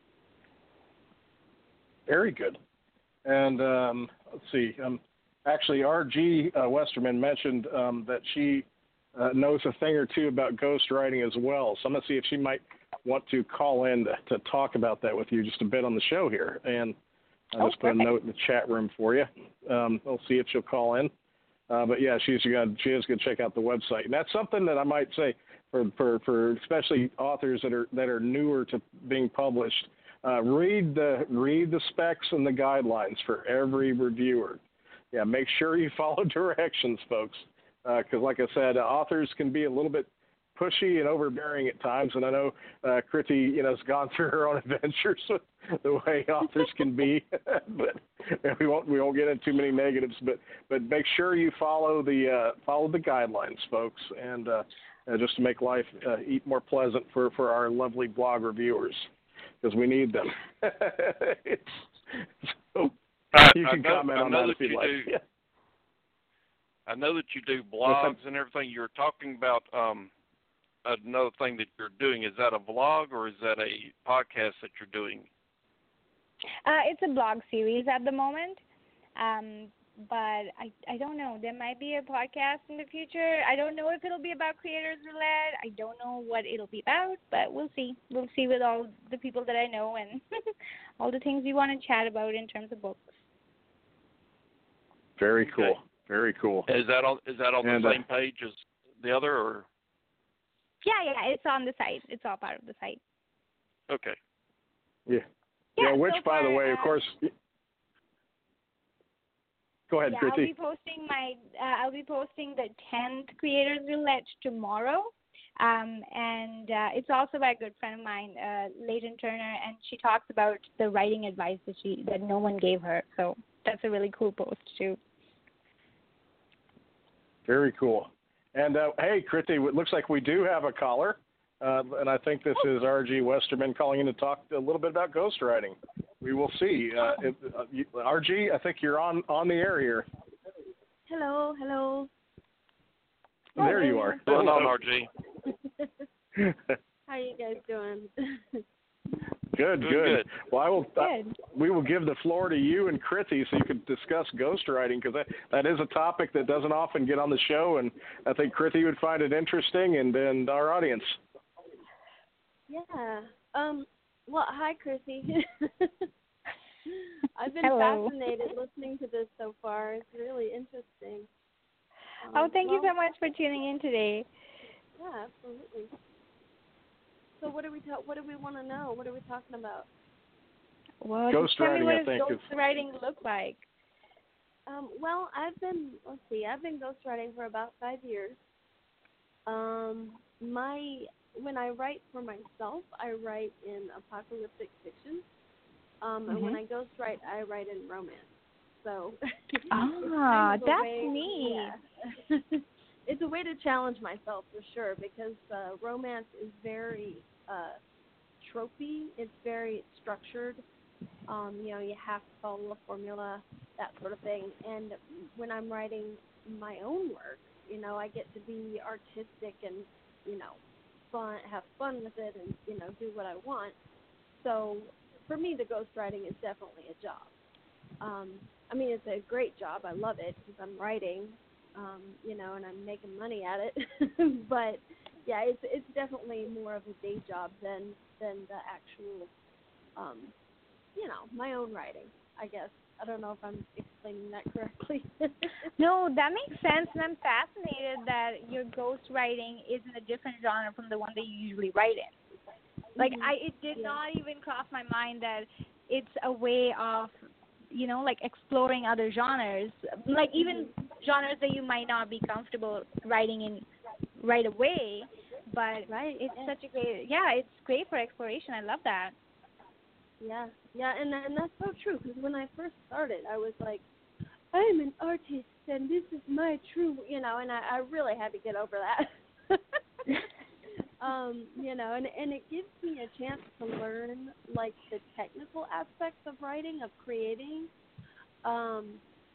Very good. And um, let's see, um, actually, R G uh, Westerman mentioned um, that she uh, knows a thing or two about ghostwriting as well, so I'm going to see if she might want to call in to, to talk about that with you just a bit on the show here. And I'll just oh, put a note in the chat room for you. Um, we'll see if she'll call in. Uh, but yeah, she's gonna, she is going to check out the website, and that's something that I might say for, for, for especially authors that are that are newer to being published. Uh, read the read the specs and the guidelines for every reviewer. Yeah, make sure you follow directions, folks, because uh, like I said, uh, authors can be a little bit pushy and overbearing at times, and I know uh, Kriti, you know, has gone through her own adventures with the way authors can be, but we won't we won't get into too many negatives. But but make sure you follow the uh, follow the guidelines, folks, and uh, uh, just to make life uh, eat more pleasant for, for our lovely blog reviewers, because we need them. So you can I know, comment I on know that, that if you'd you like. do. Yeah. I know that you do blogs and everything. You're talking about um, another thing that you're doing. Is that a vlog or is that a podcast that you're doing? Uh, it's a blog series at the moment, um, but I I don't know. There might be a podcast in the future. I don't know if it'll be about Creators Roulette. I don't know what it'll be about, but we'll see. We'll see with all the people that I know and all the things we want to chat about in terms of books. Very cool. Okay. Very cool. Is that on is that on And, the uh, same page as the other, or Yeah, yeah, it's on the site. It's all part of the site. okay? Yeah. Yeah, Yeah, which, so by the far, way, of uh, course. Go ahead, Yeah, Kriti. I'll be posting my uh, I'll be posting the tenth Creators Roulette tomorrow, um, and uh, it's also by a good friend of mine, uh, Leighton Turner, and she talks about the writing advice that she that no one gave her. So that's a really cool post too. Very cool. And uh, hey, Kriti, it looks like we do have a caller, uh, and I think this is R G Westerman calling in to talk a little bit about ghostwriting. We will see. Uh, if, uh, you, R G, I think you're on, on the air here. Hello, hello. There you are. Going on, R G? How are you guys doing? Good, Doing good. good. Well, I will. Good. Uh, we will give the floor to you and Kriti so you can discuss ghostwriting, because that, that is a topic that doesn't often get on the show, and I think Kriti would find it interesting, and and our audience. Yeah. Um. Well, hi, Chrissy. I've been Hello. fascinated listening to this so far. It's really interesting. Um, Oh, thank you well, so much for tuning in today. Yeah, absolutely. So, what do we ta- What do we want to know? What are we talking about? Well, just tell me Ghostwriting, what I does think, is- ghostwriting look like? Um, well, I've been, let's see, I've been ghostwriting for about five years. Um, my, when I write for myself, I write in apocalyptic fiction. Um, and when I ghostwrite, I write in romance. So, it's Ah, kind of a that's way, neat. yeah. It's a way to challenge myself for sure, because uh, romance is very uh, tropey. It's very structured. Um, you know, you have to follow a formula, that sort of thing. And when I'm writing my own work, you know, I get to be artistic and, you know, fun, have fun with it, and, you know, do what I want. So for me, the ghostwriting is definitely a job. Um, I mean, it's a great job. I love it because I'm writing, um, you know, and I'm making money at it. But yeah, it's it's definitely more of a day job than than the actual, um, you know, my own writing, I guess. I don't know if I'm explaining that correctly. No, that makes sense, and I'm fascinated that your ghostwriting is in a different genre from the one that you usually write in. Like, Mhm. I, it did Yeah. not even cross my mind that it's a way of, you know, like exploring other genres, like even genres that you might not be comfortable writing in right away. But Right. it's Yeah. such a great, yeah, it's great for exploration. I love that. Yeah, yeah, and and that's so true, because when I first started, I was like, I'm an artist, and this is my true, you know, and I, I really had to get over that. um, you know, and and it gives me a chance to learn, like, the technical aspects of writing, of creating, um,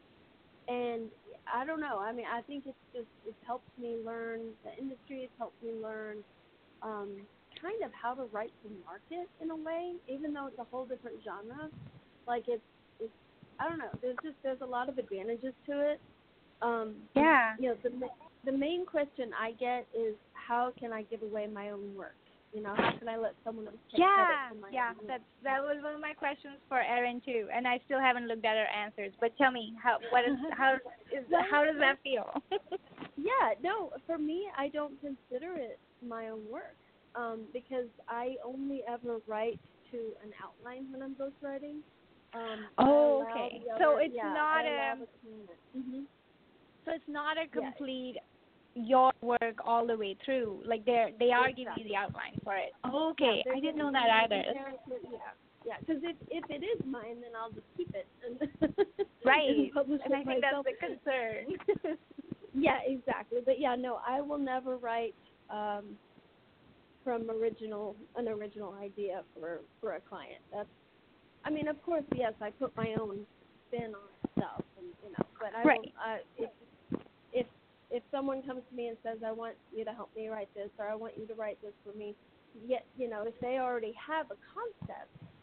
and I don't know, I mean, I think it's just, it helps me learn the industry, it helps me learn, um, kind of how to write to market in a way, even though it's a whole different genre. Like, it's, it's I don't know, there's just, there's a lot of advantages to it. Um, Yeah. You know, the the main question I get is, how can I give away my own work? You know, how can I let someone else take Yeah, credit for my yeah, own work? that's that was one of my questions for Erin too, and I still haven't looked at her answers. But tell me, how what is how is how does that feel? Yeah, no, for me, I don't consider it my own work, um, because I only ever write to an outline when I'm ghostwriting. Um, Oh, I allow okay. the So other- it's yeah, not I allow a- the client. Mhm. So it's not a Yeah. complete your work all the way through. Like they're they are giving you Exactly. the outline for it. Okay, Yeah, I didn't know giving that me either. the character- Yeah, yeah, because if if it is mine, then I'll just keep it and Right, and publish and it I think myself. that's the concern. Yeah, exactly. But yeah, no, I will never write um, from original an original idea for for a client. That's, I mean, of course, yes, I put my own spin on stuff, and you know, but I Right. will. I, if if if someone comes to me and says, I want you to help me write this, or I want you to write this for me, yet you know, if they already have a concept,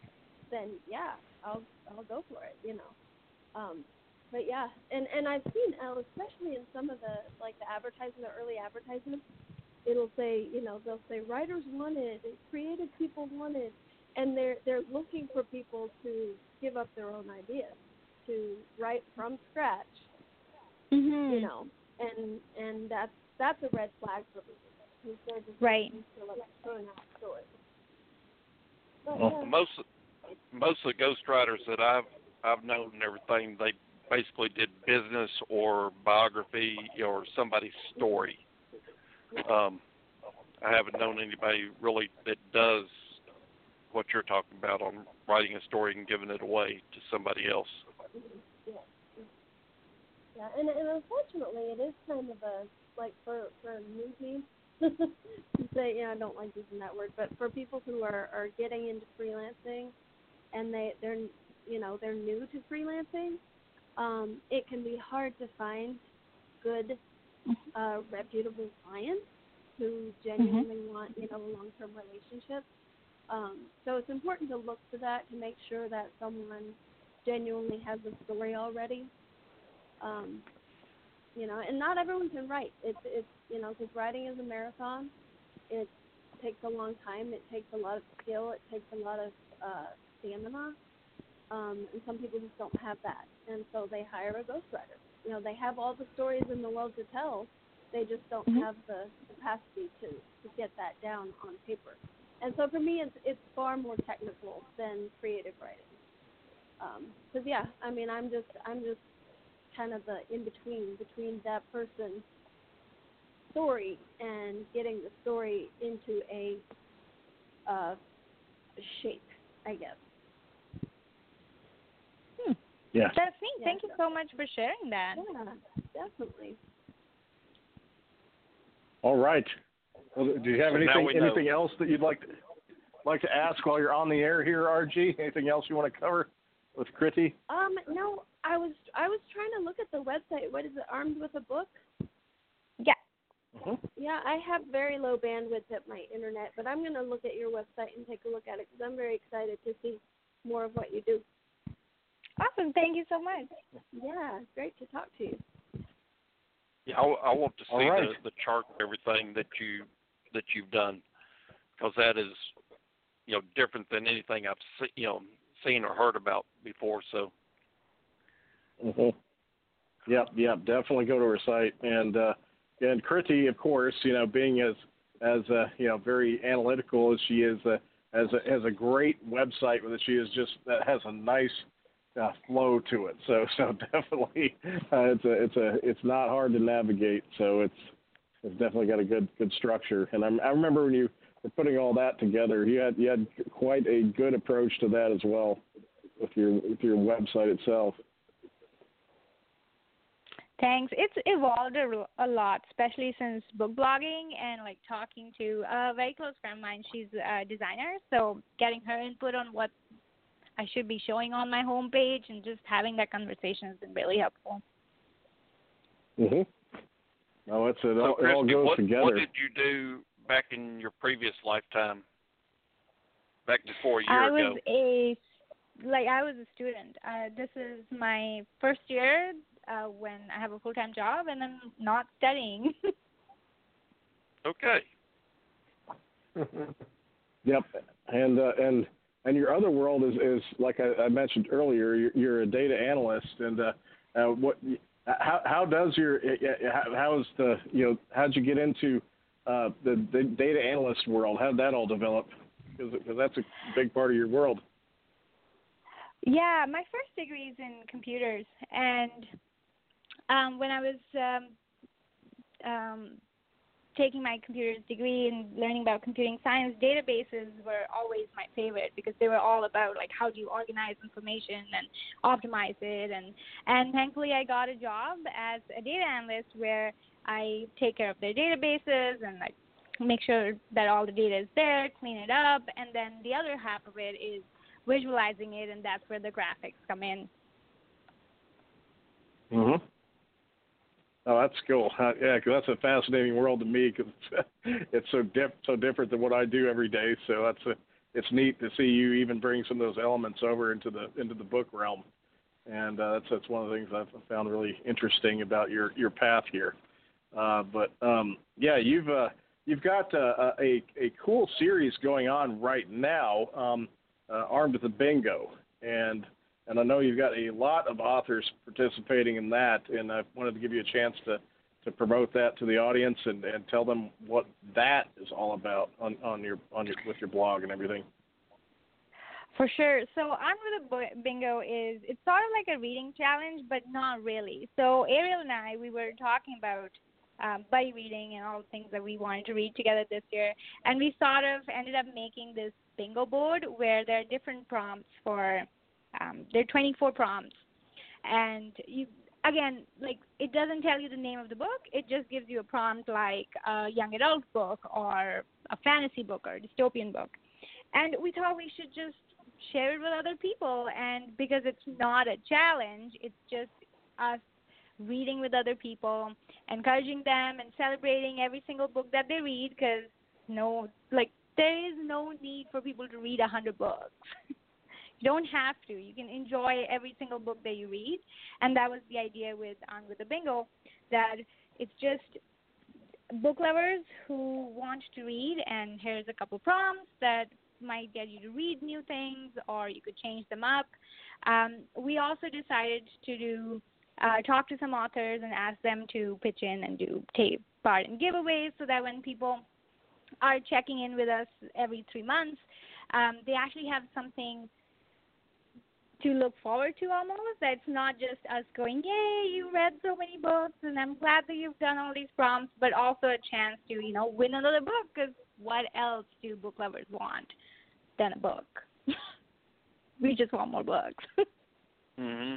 then yeah, I'll I'll go for it, you know. Um, but yeah, and and I've seen, uh, especially in some of the like the advertising, the early advertisements, it'll say, you know, they'll say writers wanted, creative people wanted, and they're they're looking for people to give up their own ideas, to write from scratch, mm-hmm. you know, and and that's that's a red flag for me. Because they're just right. to, like, throwing out stories. But, Well, yeah. Most most of the ghostwriters that I've I've known and everything, they basically did business or biography or somebody's story. Um, I haven't known anybody really that does what you're talking about on writing a story and giving it away to somebody else. Yeah, yeah, and and unfortunately, it is kind of a like for for newbies to say, yeah, I don't like using that word, but for people who are, are getting into freelancing and they they're you know they're new to freelancing, um, it can be hard to find good, uh, reputable clients who genuinely mm-hmm. want you know a long-term relationship. Um, so it's important to look for that to make sure that someone genuinely has a story already. Um, you know, and not everyone can write. It's, it's you know, because writing is a marathon. It takes a long time. It takes a lot of skill. It takes a lot of uh, stamina. Um, and some people just don't have that. And so they hire a ghostwriter. You know, they have all the stories in the world to tell. They just don't mm-hmm. have the capacity to, to get that down on paper. And so for me, it's it's far more technical than creative writing. Because um, yeah, I mean, I'm just I'm just kind of the in between between that person's story and getting the story into a uh, shape, I guess. Hmm. Yeah. That's neat. Yeah. Thank you so much for sharing that. Yeah, definitely. All right. Well, do you have So anything we know. anything else that you'd like to like to ask while you're on the air here, R G? Anything else you want to cover with Kriti? Um, no, I was I was trying to look at the website. What is it? Armed with a Book? Yeah. Mm-hmm. Yeah, I have very low bandwidth at my internet, but I'm going to look at your website and take a look at it because I'm very excited to see more of what you do. Awesome. Thank you so much. Yeah, great to talk to you. Yeah, I, I want to see right. the, the chart and everything that you that you've done, because that is, you know, different than anything I've se- you know seen or heard about before. So. Mm-hmm. Yep, yep. Definitely go to her site, and uh, and Kriti, of course, you know, being as as uh, you know very analytical as she is, uh, has a has a great website that she is just that has a nice uh, flow to it. So so definitely, uh, it's a it's a it's not hard to navigate. So it's it's definitely got a good good structure. And I'm, I remember when you were putting all that together, you had you had quite a good approach to that as well with your with your website itself. Thanks. It's evolved a, a lot, especially since book blogging and like talking to a very close friend of mine. She's a designer, so getting her input on what I should be showing on my homepage and just having that conversation has been really helpful. Mhm. Oh, it's it, So, all, it all Kristy, goes what, together. What did you do back in your previous lifetime? Back before a year I ago. was a like I was a student. Uh, this is my first year. Uh, when I have a full-time job and I'm not studying. Okay. Yep, and uh, and and your other world is, is like I, I mentioned earlier. You're, you're a data analyst, and uh, uh, what? How how does your how is the you know how'd you get into uh, the, the data analyst world? How'd that all develop? Because that's a big part of your world. Yeah, my first degree is in computers, and Um, when I was um, um, taking my computers degree and learning about computing science, databases were always my favorite because they were all about like how do you organize information and optimize it. And, and thankfully I got a job as a data analyst where I take care of their databases and like make sure that all the data is there, clean it up, and then the other half of it is visualizing it, and that's where the graphics come in. Mhm. Oh, that's cool. Uh, yeah, because that's a fascinating world to me because it's, it's so dip, so different than what I do every day. So that's a it's neat to see you even bring some of those elements over into the into the book realm, and uh, that's that's one of the things I've found really interesting about your your path here. Uh, but um, yeah, you've uh, you've got uh, a a cool series going on right now, um, uh, Armed with a Bingo, and and I know you've got a lot of authors participating in that, and I wanted to give you a chance to, to promote that to the audience and, and tell them what that is all about on, on your on your with your blog and everything. For sure. So Armed with a Bingo is, it's sort of like a reading challenge, but not really. So Ariel and I, we were talking about um, buddy reading and all the things that we wanted to read together this year, and we sort of ended up making this bingo board where there are different prompts for Um, there are twenty-four prompts, and you again, like, it doesn't tell you the name of the book. It just gives you a prompt like a young adult book or a fantasy book or a dystopian book. And we thought we should just share it with other people, and because it's not a challenge, it's just us reading with other people, encouraging them and celebrating every single book that they read, because no, like, there is no need for people to read a hundred books. You don't have to. You can enjoy every single book that you read. And that was the idea with Armed with a Bingo, that it's just book lovers who want to read, and here's a couple prompts that might get you to read new things, or you could change them up. Um, we also decided to do uh, talk to some authors and ask them to pitch in and do take part in giveaways, so that when people are checking in with us every three months, um, they actually have something to look forward to almost. That's not just us going, yay, you read so many books, and I'm glad that you've done all these prompts, but also a chance to, you know, win another book, because what else do book lovers want than a book? We just want more books. Mm-hmm.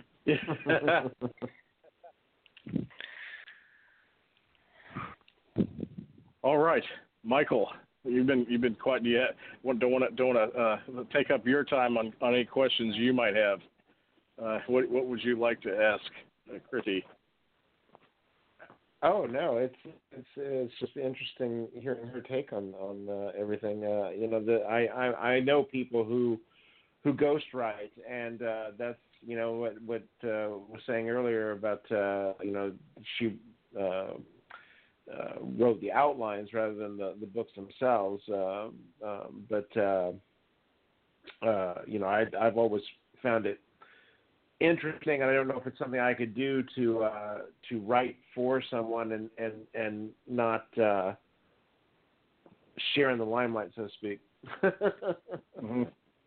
All right, Michael, you've been you've been quite. Yeah, don't want to don't want to uh, take up your time on, on any questions you might have. Uh, what what would you like to ask, uh, Kriti? Oh no, it's it's it's just interesting hearing her take on on uh, everything. Uh, you know, the I, I I know people who who ghostwrite, and uh, that's you know what what uh, was saying earlier about uh, you know she. Uh, Uh, wrote the outlines rather than the, the books themselves, uh, um, but uh, uh, you know I, I've always found it interesting, and I don't know if it's something I could do to uh, to write for someone and and and not uh, share in the limelight, so to speak. Mm-hmm.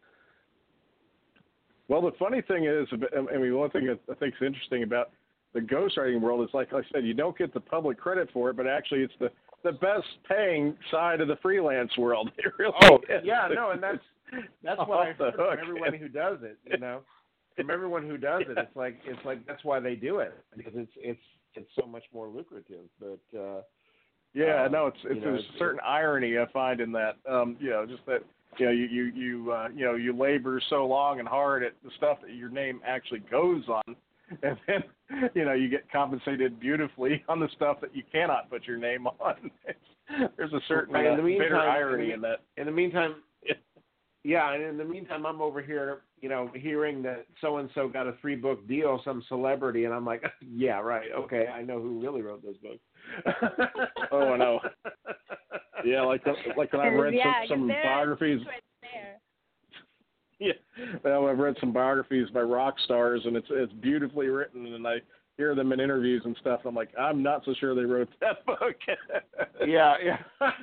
Well, the funny thing is, I mean, one thing I think is interesting about the ghostwriting world is, like I said, you don't get the public credit for it, but actually it's the, the best paying side of the freelance world. It really oh, is. yeah, no, and that's that's what I heard from everyone who does it, you know. From everyone who does it, it's like it's like that's why they do it, because it's it's it's so much more lucrative. But uh yeah, um, no, it's it's you know, there's it's, a certain irony I find in that. Um, you know, just that you know you you you uh, you know you labor so long and hard at the stuff that your name actually goes on. And then, you know, you get compensated beautifully on the stuff that you cannot put your name on. It's, there's a certain right, in the uh, meantime, bitter irony in, the, in that. In the meantime, yeah, and in the meantime, I'm over here, you know, hearing that so-and-so got a three-book deal, some celebrity, and I'm like, yeah, right, okay, I know who really wrote those books. Oh, I know. Yeah, like the, like when I've read yeah, some, some biographies. There. Yeah, well, I've read some biographies by rock stars, and it's it's beautifully written, and I hear them in interviews and stuff. I'm like, I'm not so sure they wrote that book. Yeah, yeah.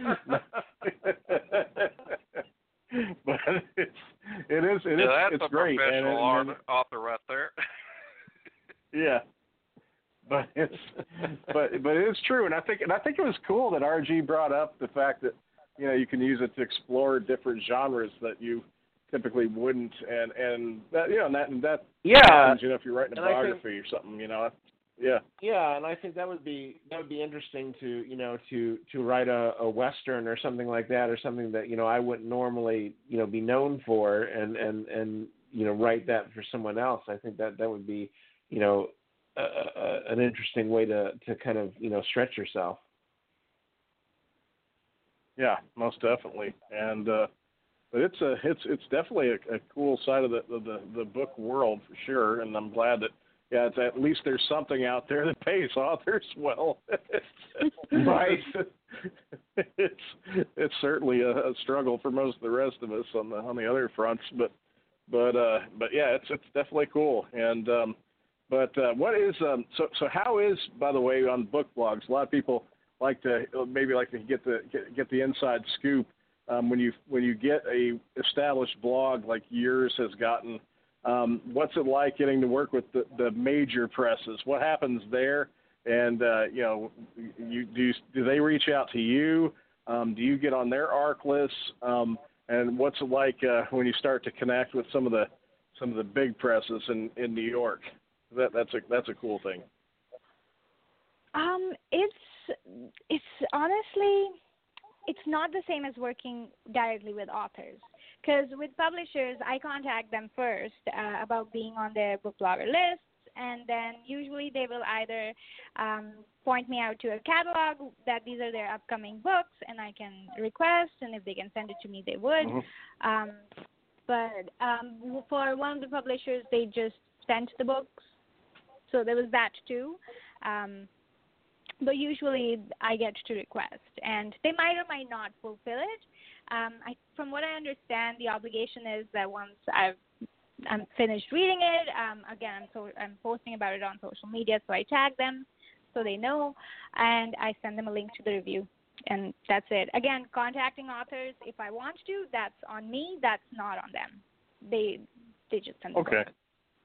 But it's it is it yeah, is that's it's a great. professional and, and, author right there. Yeah, but it's but but it is true, and I think and I think it was cool that R G brought up the fact that you know you can use it to explore different genres that you typically wouldn't, and and that you know and that and that yeah happens, you know if you're writing a and biography think, or something, you know. Yeah. Yeah, and I think that would be that would be interesting to you know to to write a, a western or something like that, or something that you know I wouldn't normally you know be known for, and and and you know write that for someone else. I think that that would be you know a, a, an interesting way to to kind of you know stretch yourself. Yeah, most definitely, and uh, but it's a it's it's definitely a, a cool side of the, the the book world for sure, and I'm glad that yeah, it's at least there's something out there that pays authors well. Right. it's it's certainly a, a struggle for most of the rest of us on the on the other fronts, but but uh, but yeah, it's it's definitely cool. And um, but uh, what is um, so so how is, by the way, on book blogs? A lot of people like to maybe like to get the get, get the inside scoop um, when you when you get a established blog like yours has gotten. Um, what's it like getting to work with the, the major presses? What happens there? And uh, you know, you, do you, do they reach out to you? Um, do you get on their ARC lists? Um, and what's it like uh, when you start to connect with some of the some of the big presses in, in New York? That that's a that's a cool thing. Um, it's it's honestly, it's not the same as working directly with authors. Because with publishers, I contact them first uh, about being on their book blogger lists, and then usually they will either um, point me out to a catalog that these are their upcoming books, and I can request, and if they can send it to me, they would. Mm-hmm. Um, but um, for one of the publishers, they just sent the books, so there was that too. Um, but usually I get to request, and they might or might not fulfill it. Um, I, from what I understand, the obligation is that once I've I'm finished reading it, um, again, I'm, so, I'm posting about it on social media, so I tag them so they know, and I send them a link to the review, and that's it. Again, contacting authors, if I want to, that's on me. That's not on them. They they just send the Okay. book.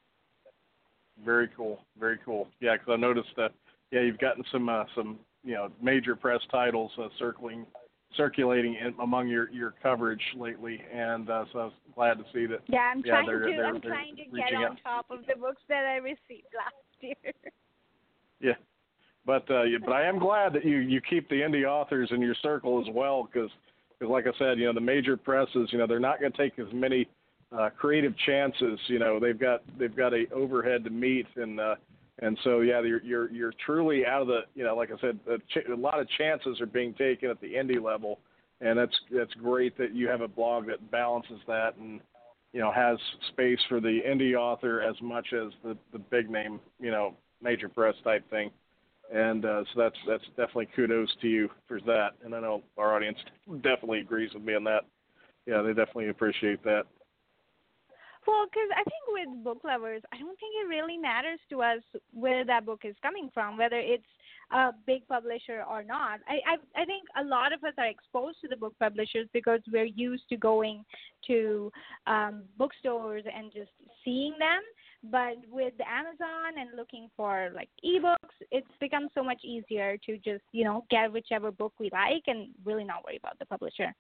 Very cool. Very cool. Yeah, because I noticed that. Yeah, you've gotten some uh, some you know major press titles uh, circling. circulating in, among your, your coverage lately, and uh, so I was glad to see that. Yeah, I'm yeah, trying they're, to they're, I'm they're trying to get on out. top of the books that I received last year. Yeah, but uh, yeah, but I am glad that you, you keep the indie authors in your circle as well, because like I said, you know, the major presses, you know, they're not going to take as many uh, creative chances. You know, they've got they've got a overhead to meet, and uh, and so yeah, you're you're you're truly out of the, you know, like I said, a, ch- a lot of chances are being taken at the indie level, and that's that's great that you have a blog that balances that and, you know, has space for the indie author as much as the, the big name, you know, major press type thing, and uh, so that's that's definitely kudos to you for that, and I know our audience definitely agrees with me on that. Yeah, they definitely appreciate that. Well, because I think with book lovers, I don't think it really matters to us where that book is coming from, whether it's a big publisher or not. I, I I think a lot of us are exposed to the book publishers because we're used to going to um, bookstores and just seeing them. But with Amazon and looking for like ebooks, it's become so much easier to just, you know, get whichever book we like and really not worry about the publisher.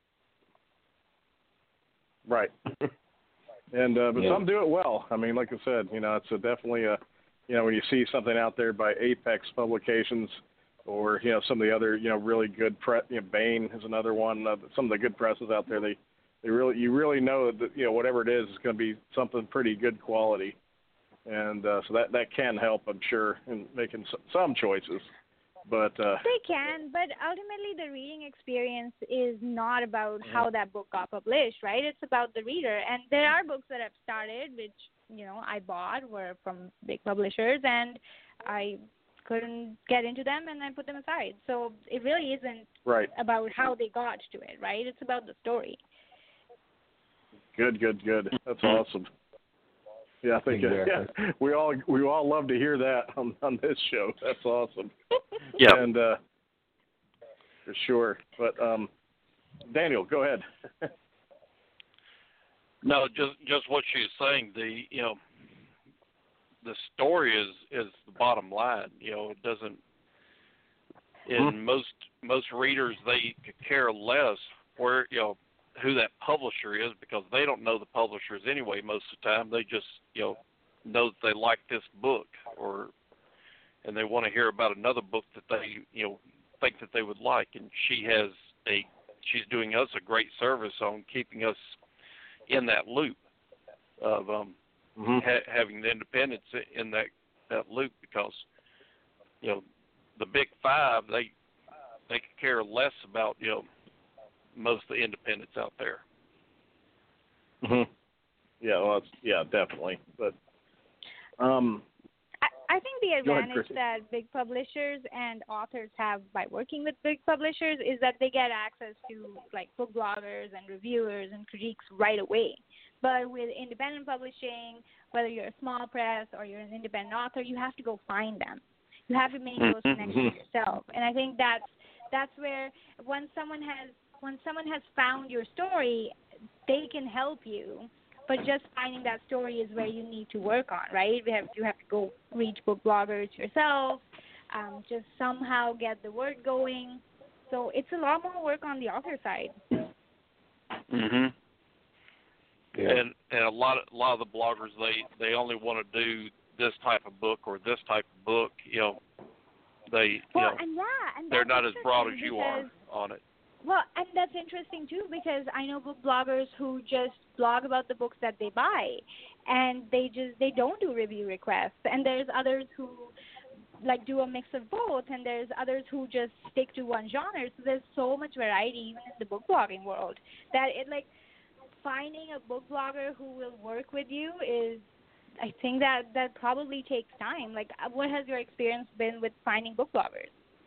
Right. And uh, but yeah. some do it well. I mean, like I said, you know, it's a definitely a, you know, when you see something out there by Apex Publications, or you know some of the other, you know, really good press. You know, Bain is another one. Uh, some of the good presses out there, they they really you really know that, you know, whatever it is is going to be something pretty good quality, and uh, so that that can help, I'm sure, in making some choices. But uh, they can, but ultimately the reading experience is not about how that book got published, right? It's about the reader. And there are books that I've started, which, you know, I bought were from big publishers, and I couldn't get into them, and I put them aside. So it really isn't right. about how they got to it, right? It's about the story. Good, good, good. That's awesome. Yeah, I think exactly. yeah, we all we all love to hear that on, on this show. That's awesome. Yeah, and uh, for sure. But um, Daniel, go ahead. No, just just what she was saying. The you know, the story is is the bottom line. You know, it doesn't. In hmm. most most readers, they could care less where you know. who that publisher is, because they don't know the publishers anyway most of the time. They just, you know, know that they like this book, or and they want to hear about another book that they, you know, think that they would like. And she has a, she's doing us a great service on keeping us in that loop of um, mm-hmm. ha- having the independence in that, that loop, because, you know, the big five, they they could care less about, you know, most of the independents out there. Mm-hmm. Yeah, well, it's, yeah, definitely. But um, I, I think the advantage ahead, that big publishers and authors have by working with big publishers is that they get access to like book bloggers and reviewers and critiques right away. But with independent publishing, whether you're a small press or you're an independent author, you have to go find them. You have to make those connections yourself. And I think that's that's where when someone has when someone has found your story, they can help you. But just finding that story is where you need to work on, right? We have you have to go reach book bloggers yourself, um, just somehow get the word going. So it's a lot more work on the author side. Mhm. Yeah. And and a lot of a lot of the bloggers they they only want to do this type of book or this type of book. You know, they well, you know and yeah, and they're not as broad as because, you are on it. Well, and that's interesting too because I know book bloggers who just blog about the books that they buy, and they just they don't do review requests. And there's others who like do a mix of both, and there's others who just stick to one genre. So there's so much variety even in the book blogging world that it like finding a book blogger who will work with you is, I think that that probably takes time. Like, what has your experience been with finding book bloggers?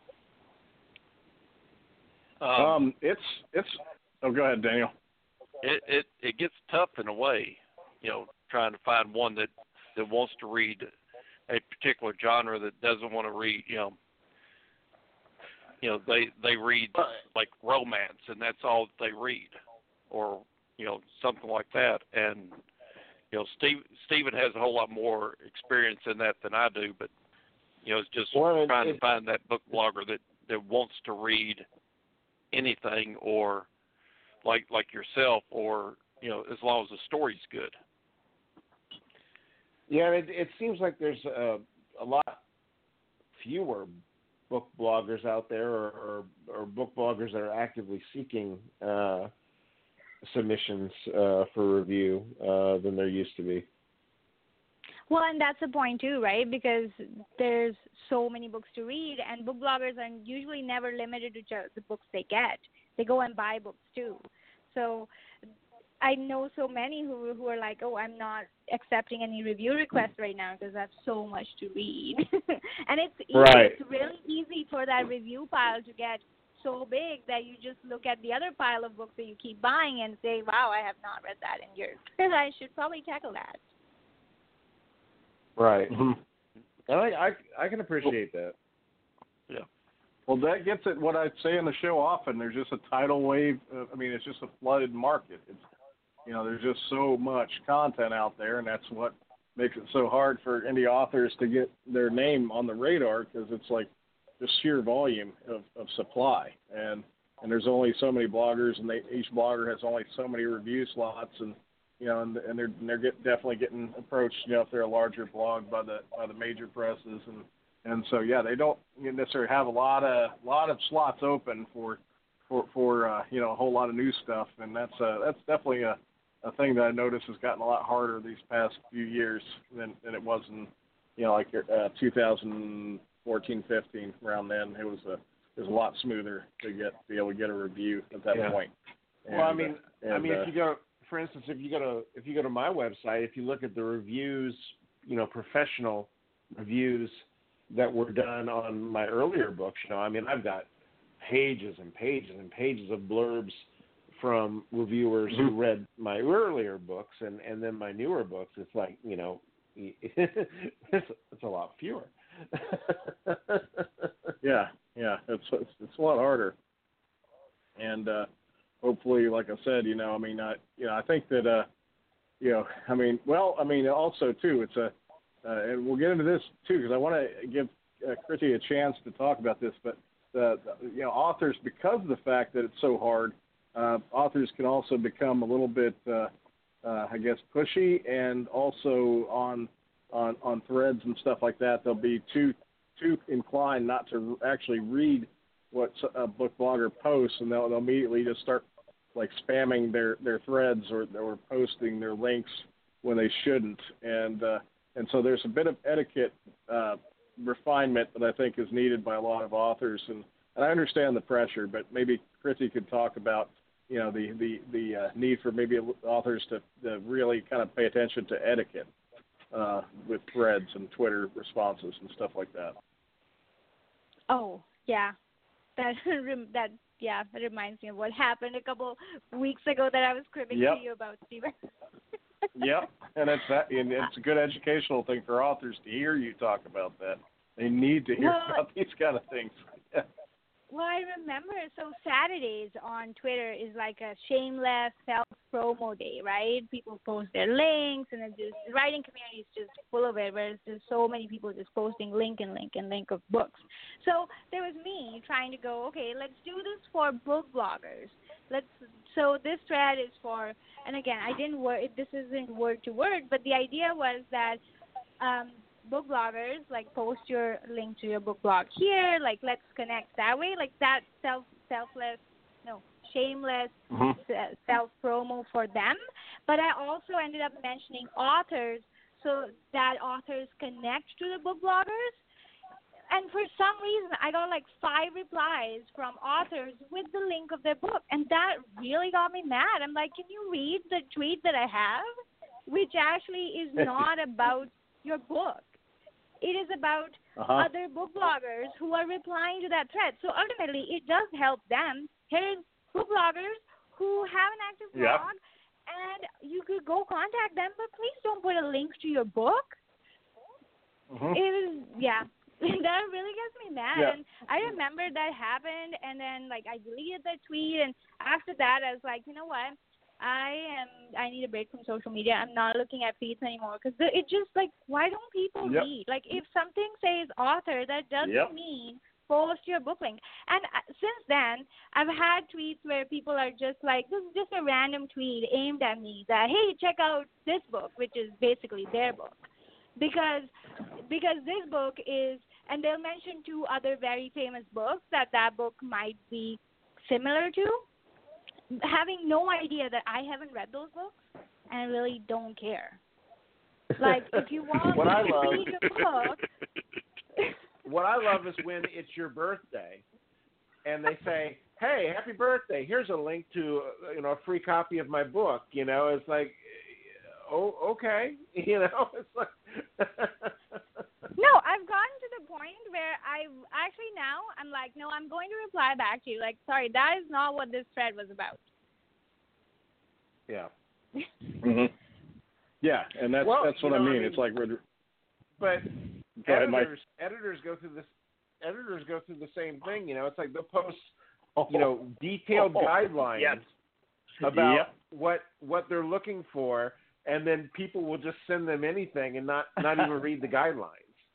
Um, um, it's it's. Oh, go ahead, Daniel. it, it it gets tough in a way, you know, trying to find one that, that wants to read a particular genre that doesn't want to read, you know, you know, they they read like romance and that's all they read, or you know, something like that. And you know, Steve Stephen has a whole lot more experience in that than I do, but you know, it's just well, it, trying it, to find that book blogger that, that wants to read anything, or like like yourself, or you know, as long as the story's good. Yeah, it, it seems like there's a, a lot fewer book bloggers out there, or, or, or book bloggers that are actively seeking uh, submissions uh, for review uh, than there used to be. Well, and that's a point too, right? Because there's so many books to read, and book bloggers are usually never limited to just the books they get. They go and buy books too. So I know so many who who are like, oh, I'm not accepting any review requests right now because I have so much to read. And it's easy. Right. It's really easy for that review pile to get so big that you just look at the other pile of books that you keep buying and say, wow, I have not read that in years. I should probably tackle that. Right. Mm-hmm. And I, I I can appreciate that. Yeah. Well, that gets at what I say in the show often. There's just a tidal wave. Of, I mean, it's just a flooded market. It's, you know, there's just so much content out there, and that's what makes it so hard for indie authors to get their name on the radar, because it's like the sheer volume of, of supply. And and there's only so many bloggers, and they, each blogger has only so many review slots, and you know, and, and they're and they're get, definitely getting approached, you know, if they're a larger blog by the by the major presses, and and so yeah, they don't necessarily have a lot of lot of slots open for for for uh, you know, a whole lot of new stuff, and that's uh, that's definitely a, a thing that I noticed has gotten a lot harder these past few years than than it was in, you know, like uh, two thousand fourteen, fifteen, around then. It was a it was a lot smoother to get to be able to get a review at that Yeah. point. And, Well, I mean, uh, and, I mean, uh, if you go, for instance, if you go to if you go to my website, if you look at the reviews, you know, professional reviews that were done on my earlier books, you know, I mean, I've got pages and pages and pages of blurbs from reviewers mm-hmm. who read my earlier books, and, and then my newer books. It's like, you know, it's it's a lot fewer. yeah, yeah, it's, it's it's a lot harder, and uh, hopefully, like I said, you know, I mean, I you know, I think that uh, you know, I mean, well, I mean, also too, it's a, uh, and we'll get into this too, because I want to give uh, Chrissy a chance to talk about this, but the, the you know, authors, because of the fact that it's so hard, uh, authors can also become a little bit, uh, uh, I guess, pushy, and also on on on threads and stuff like that, they'll be too too inclined not to actually read what a book blogger posts, and they'll, they'll immediately just start like spamming their, their threads, or or posting their links when they shouldn't, and uh, and so there's a bit of etiquette uh, refinement that I think is needed by a lot of authors, and, and I understand the pressure, but maybe Chrissy could talk about you know, the the the uh, need for maybe authors to, to really kind of pay attention to etiquette uh, with threads and Twitter responses and stuff like that. Oh yeah, that that yeah that reminds me of what happened a couple weeks ago that I was cribbing Yep. to you about, Stephen. Yep, and it's that, and it's a good educational thing for authors to hear you talk about that. They need to hear Well, about these kind of things. Yeah. Well, I remember, so Saturdays on Twitter is like a shameless self-promo day, right? People post their links, and it's just, the writing community is just full of it, where there's so many people just posting link and link and link of books. So there was me trying to go, okay, let's do this for book bloggers. Let's. So this thread is for, and again, I didn't word, this isn't word to word, but the idea was that um, book bloggers, like, post your link to your book blog here, like, let's connect that way, like that self selfless no shameless Mm-hmm. self promo for them. But I also ended up mentioning authors so that authors connect to the book bloggers. And for some reason, I got like five replies from authors with the link of their book, and that really got me mad. I'm like, can you read the tweet that I have, which actually is not about your book. It is about Uh-huh. other book bloggers who are replying to that thread. So ultimately, it does help them. Here's book bloggers who have an active Yep. blog, and you could go contact them, but please don't put a link to your book. Mm-hmm. It was, yeah. That really gets me mad. Yeah. And I remember that happened, and then, like, I deleted that tweet, and after that, I was like, you know what? I am. I need a break from social media. I'm not looking at feeds anymore because it just, like, why don't people Yep. read? Like, if something says author, that doesn't Yep. mean post your book link. And uh, since then, I've had tweets where people are just like, this is just a random tweet aimed at me that, hey, check out this book, which is basically their book. Because because this book is, and they'll mention two other very famous books that that book might be similar to, having no idea that I haven't read those books and really don't care. Like, if you want What I to love- read a book, What I love is when it's your birthday, and they say, "Hey, happy birthday! Here's a link to uh, you know a free copy of my book." You know, it's like, oh, okay, you know, it's like. no, I've gotten to the point where I actually now I'm like, no, I'm going to reply back to you. Like, sorry, that is not what this thread was about. Yeah. Mm-hmm. Yeah, and that's Well, that's what you I know, mean. I mean- It's like we're. But Go ahead, Mike. editors, editors go through this. Editors go through the same thing. You know, it's like they'll post, you know, detailed Oh, guidelines yes. about Yep. what what they're looking for, and then people will just send them anything and not not even read the guidelines.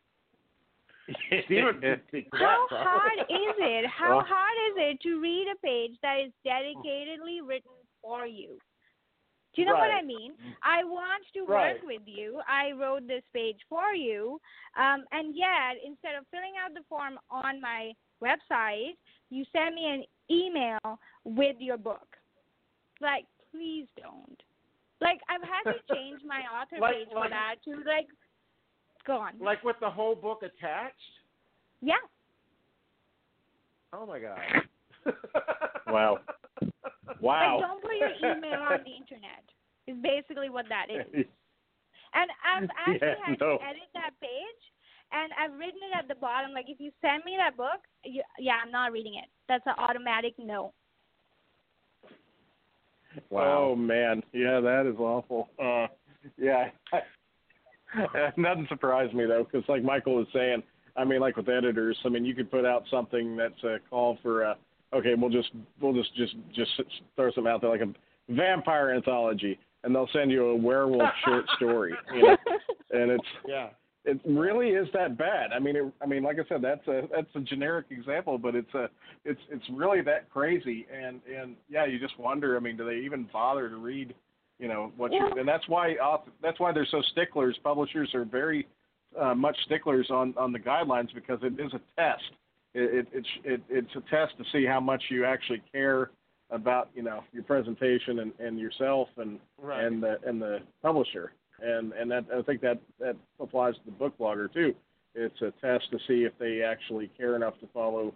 Steven can speak to that, How probably. hard is it? How Well- hard is it to read a page that is dedicatedly written for you? Do you know what Right. I mean? I want to Right. work with you. I wrote this page for you, um, and yet instead of filling out the form on my website, you send me an email with your book. Like, please don't. Like, I've had to change my author Like- page for like- that to, like, go on. Like with the whole book attached. Yeah. Oh my god. Wow. Wow. Like, don't put your email on the internet. Is basically what that is. And I've actually Yeah, had no. to edit that page, and I've written it at the bottom. Like, if you send me that book, you, yeah, I'm not reading it. That's an automatic no. Wow. Oh man, yeah, that is awful. Uh, yeah, it doesn't surprise me though, because like Michael was saying, I mean, like with editors, I mean, you could put out something that's a call for, uh, okay, we'll just we'll just just just throw something out there like a vampire anthology, and they'll send you a werewolf short story, you know, and it's Yeah. it really is that bad. I mean, it, I mean, like I said, that's a that's a generic example, but it's a it's it's really that crazy. And and yeah, you just wonder. I mean, do they even bother to read, you know, what you're? And that's why author, that's why they're so sticklers. Publishers are very uh, much sticklers on, on the guidelines because it is a test. It, it it's it, it's a test to see how much you actually care about, you know, your presentation and, and yourself and Right. and the and the publisher. And and that I think that, that applies to the book blogger too. It's a test to see if they actually care enough to follow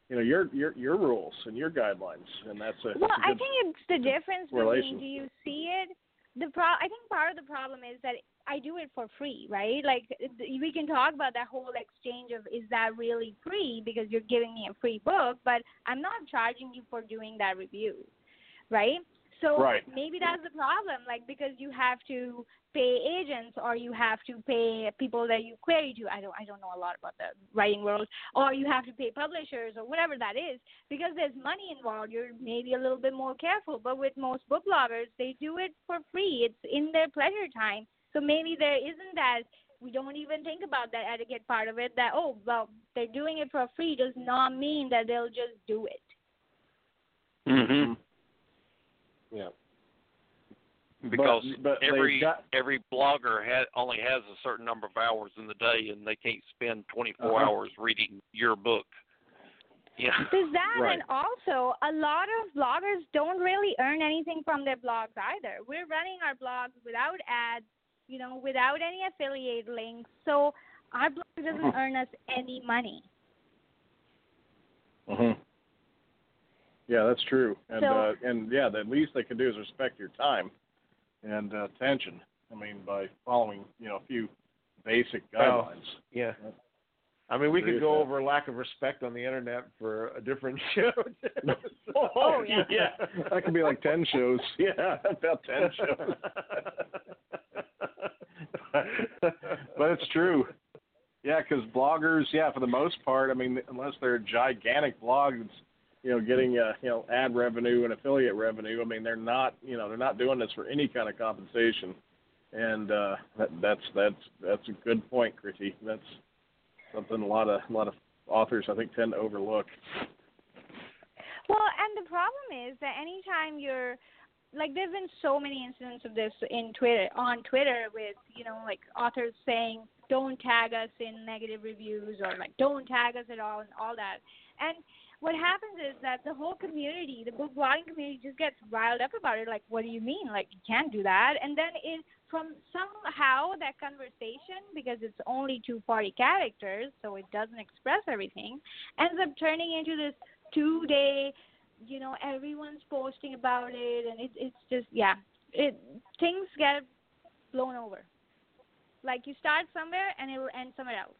you know, your your your rules and your guidelines, and that's a. Well, that's a I good think it's the difference relation. between do you see it? The pro. I think part of the problem is that I do it for free, right? Like we can talk about that whole exchange of is that really free because you're giving me a free book, but I'm not charging you for doing that review, right? So right. maybe that's the problem, like because you have to pay agents or you have to pay people that you query to. I don't I don't know a lot about the writing world. Or you have to pay publishers or whatever that is. Because there's money involved, you're maybe a little bit more careful. But with most book bloggers, they do it for free. It's in their pleasure time. So maybe there isn't that, we don't even think about that etiquette part of it, that, oh, well, they're doing it for free does not mean that they'll just do it. Mm-hmm. Yeah. Because but, but every got, every blogger ha- only has a certain number of hours in the day, and they can't spend twenty-four uh-huh. hours reading your book. Yeah. There's that, right. and also a lot of bloggers don't really earn anything from their blogs either. We're running our blogs without ads, you know, without any affiliate links, so our blog doesn't uh-huh. earn us any money. Uh-huh. Yeah, that's true. And, so, uh, and yeah, the least they can do is respect your time and uh, attention. I mean, by following, you know, a few basic guidelines. Well, yeah. I mean, we could go that. over lack of respect on the internet for a different show. oh, yeah. yeah. That could be like ten shows. Yeah, about ten shows. But it's true. Yeah, because bloggers, yeah, for the most part, I mean, unless they're gigantic blogs, you know, getting uh, you know ad revenue and affiliate revenue. I mean, they're not you know they're not doing this for any kind of compensation, and uh, that, that's that's that's a good point, Kriti. That's something a lot of a lot of authors I think tend to overlook. Well, and the problem is that anytime you're like, there've been so many incidents of this in Twitter on Twitter with you know like authors saying don't tag us in negative reviews or like don't tag us at all and all that, and what happens is that the whole community, the book blogging community, just gets riled up about it. Like, what do you mean? Like, you can't do that. And then it, from somehow that conversation, because it's only two hundred forty characters, so it doesn't express everything, ends up turning into this two-day, you know, everyone's posting about it, and it, it's just, yeah, it things get blown over. Like, you start somewhere, and it will end somewhere else.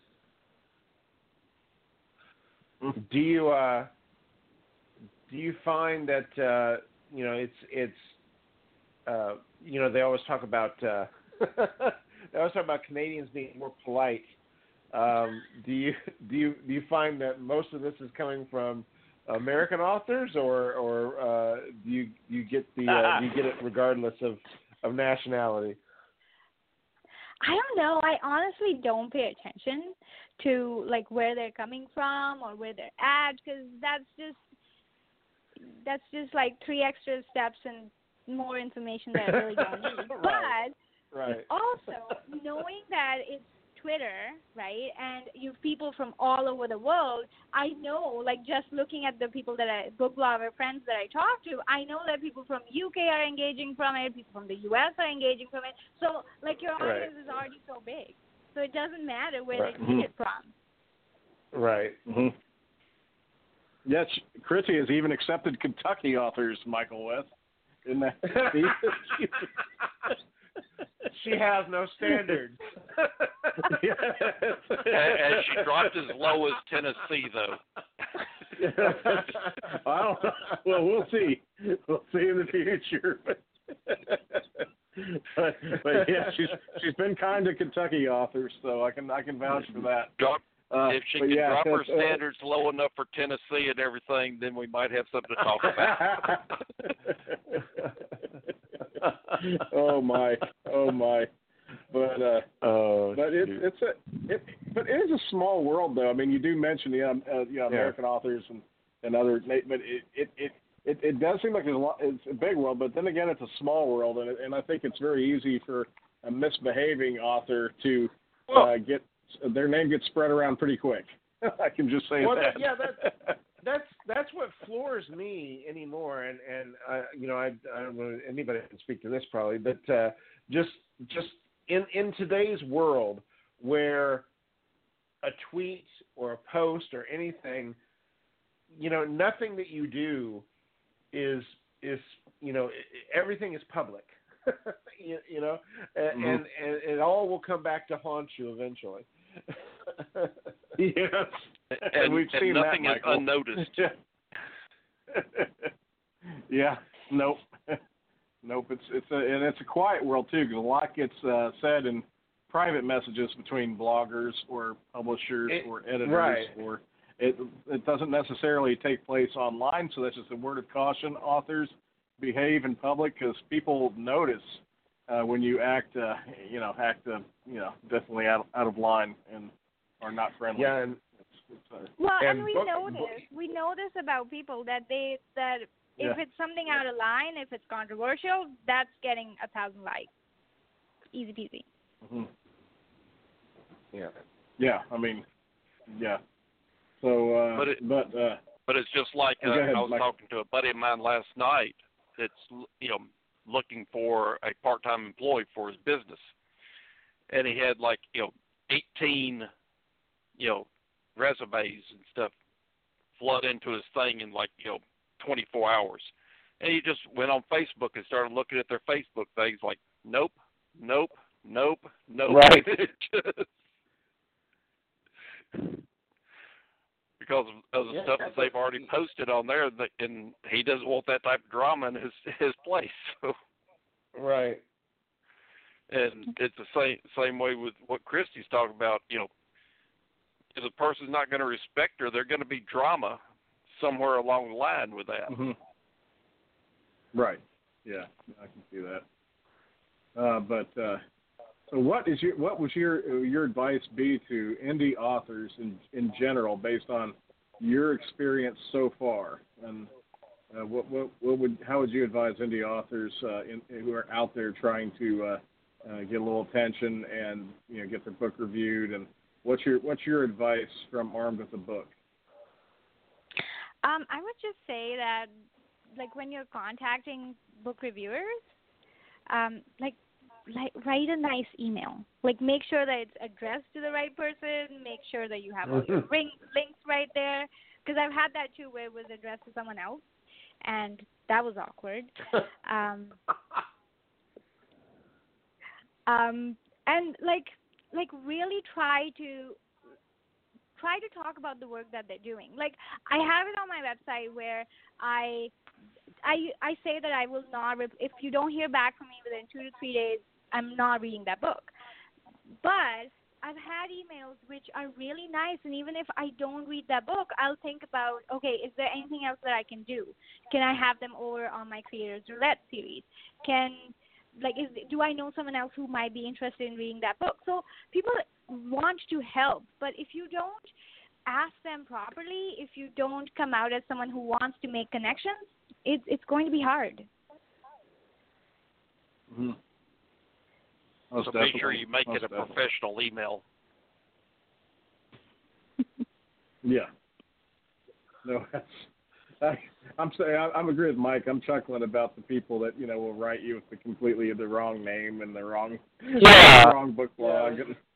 Do you uh, do you find that uh, you know it's it's uh, you know they always talk about uh, they always talk about Canadians being more polite. Um, do you do you do you find that most of this is coming from American authors, or or uh, do you do you get the uh, do you get it regardless of, of nationality? I don't know. I honestly don't pay attention to like where they're coming from or where they're at, because that's just that's just like three extra steps and more information that I really don't need. right. But right. also knowing that it's Twitter, right, and you people from all over the world, I know, like just looking at the people that I, book blogger friends that I talk to, I know that people from U K are engaging from it, people from the U S are engaging from it. So, like, your audience right. is already so big. So it doesn't matter where right. they see it from. Right. Mm-hmm. Yes, Kriti has even accepted Kentucky authors, Michael West. Isn't that? She has no standards. Yes. And she dropped as low as Tennessee, though. I don't know. Well, we'll see. We'll see in the future. but, but yeah, she's she's been kind to Kentucky authors, so I can I can vouch for that. Drop, uh, if she can yeah, drop her uh, standards low enough for Tennessee and everything, then we might have something to talk about. oh my, oh my. But uh, oh, but it, it's a it, but it is a small world, though. I mean, you do mention the um, uh, you know American yeah. authors and, and other, but it it, it it it does seem like there's a lot, it's a big world. But then again, it's a small world, and and I think it's very easy for a misbehaving author to uh, get their name gets spread around pretty quick. I can just say well, that. that. Yeah, that that's that's what floors me anymore. And and uh, you know, I I don't know anybody can speak to this probably, but uh, just just. In, in today's world where a tweet or a post or anything you know, nothing that you do is is you know everything is public. you, you know, and, mm-hmm. and and it all will come back to haunt you eventually. Yes, and, and we've and seen nothing that, is Michael. unnoticed. Yeah, nope, nope. It's it's a and it's a quiet world too, because a lot gets uh, said in private messages between bloggers or publishers it, or editors, right. or it it doesn't necessarily take place online. So that's just a word of caution. Authors behave in public because people notice uh, when you act, uh, you know, act, uh, you know, definitely out out of line and are not friendly. Yeah. And, it's, it's, uh, well, and, and we book, notice book, we notice about people that they that if yeah. it's something out of line, if it's controversial, that's getting a thousand likes. Easy peasy. Mm-hmm. Yeah. Yeah. I mean, yeah. So, uh, but it, but uh, but it's just like uh, ahead, I was Mike. talking to a buddy of mine last night that's, you know, looking for a part-time employee for his business, and he had like, you know, eighteen, you know, resumes and stuff flood into his thing in like, you know, twenty-four hours, and he just went on Facebook and started looking at their Facebook things like, nope, nope, nope, nope. Right. Because of, of the Yeah, stuff that they've already posted on there, that, and he doesn't want that type of drama in his his place. So. Right. And it's the same same way with what Christy's talking about. You know, if a person's not going to respect her, there's going to be drama somewhere along the line with that. Mm-hmm. Right. Yeah, I can see that. Uh, but uh, so, what is your what was your your advice be to indie authors in in general, based on your experience so far? And uh, what what what would how would you advise indie authors uh, in, who are out there trying to uh, uh, get a little attention and, you know, get their book reviewed? And what's your what's your advice from Armed with a Book? Um, I would just say that, like, when you're contacting book reviewers, um, like, like write a nice email. Like, make sure that it's addressed to the right person. Make sure that you have all your ring, links right there. Because I've had that too, where it was addressed to someone else, and that was awkward. um, um, and like, like really try to. Try to talk about the work that they're doing. Like, I have it on my website where I, I, I say that I will not. Rep- if you don't hear back from me within two to three days, I'm not reading that book. But I've had emails which are really nice, and even if I don't read that book, I'll think about, okay, is there anything else that I can do? Can I have them over on my Creators Roulette series? Can Like, is, do I know someone else who might be interested in reading that book? So people want to help, but if you don't ask them properly, if you don't come out as someone who wants to make connections, it's it's going to be hard. Mm-hmm. So make sure you make Most it a definitely. professional email. Yeah. No, that's. I, I'm saying I'm agreeing with Mike. I'm chuckling about the people that, you know, will write you with the completely the wrong name and the wrong, yeah. the wrong book blog.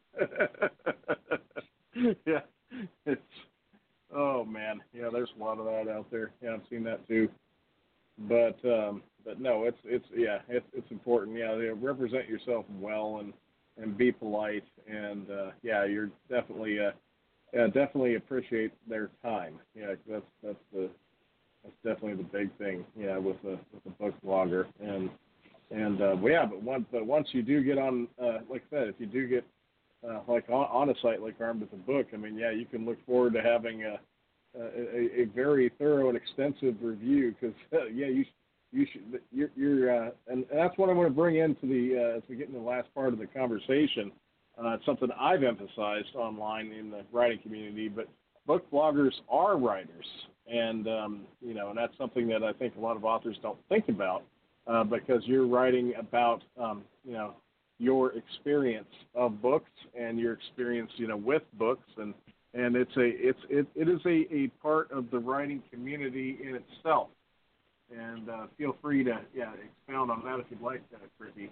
Yeah. Yeah, it's oh man, yeah. There's a lot of that out there. Yeah, I've seen that too. But um, but no, it's it's yeah, it's it's important. Yeah, they represent yourself well and and be polite, and uh, yeah, you're definitely uh, yeah, definitely appreciate their time. Yeah, that's that's the That's definitely the big thing, yeah, with a with a book blogger, and and uh, well, yeah, but once but once you do get on, uh, like I said, if you do get uh, like on, on a site like Armed with a Book, I mean, yeah, you can look forward to having a a, a very thorough and extensive review, because uh, yeah, you you should you're, you're uh, and, and that's what I want to bring into the uh, as we get into the last part of the conversation. Uh, it's something I've emphasized online in the writing community, but book bloggers are writers. And, um, you know, and that's something that I think a lot of authors don't think about, uh, because you're writing about, um, you know, your experience of books and your experience, you know, with books. And, and it's a, it's, it, it is a, a part of the writing community in itself. And uh, feel free to, yeah, expound on that if you'd like, uh, Christy.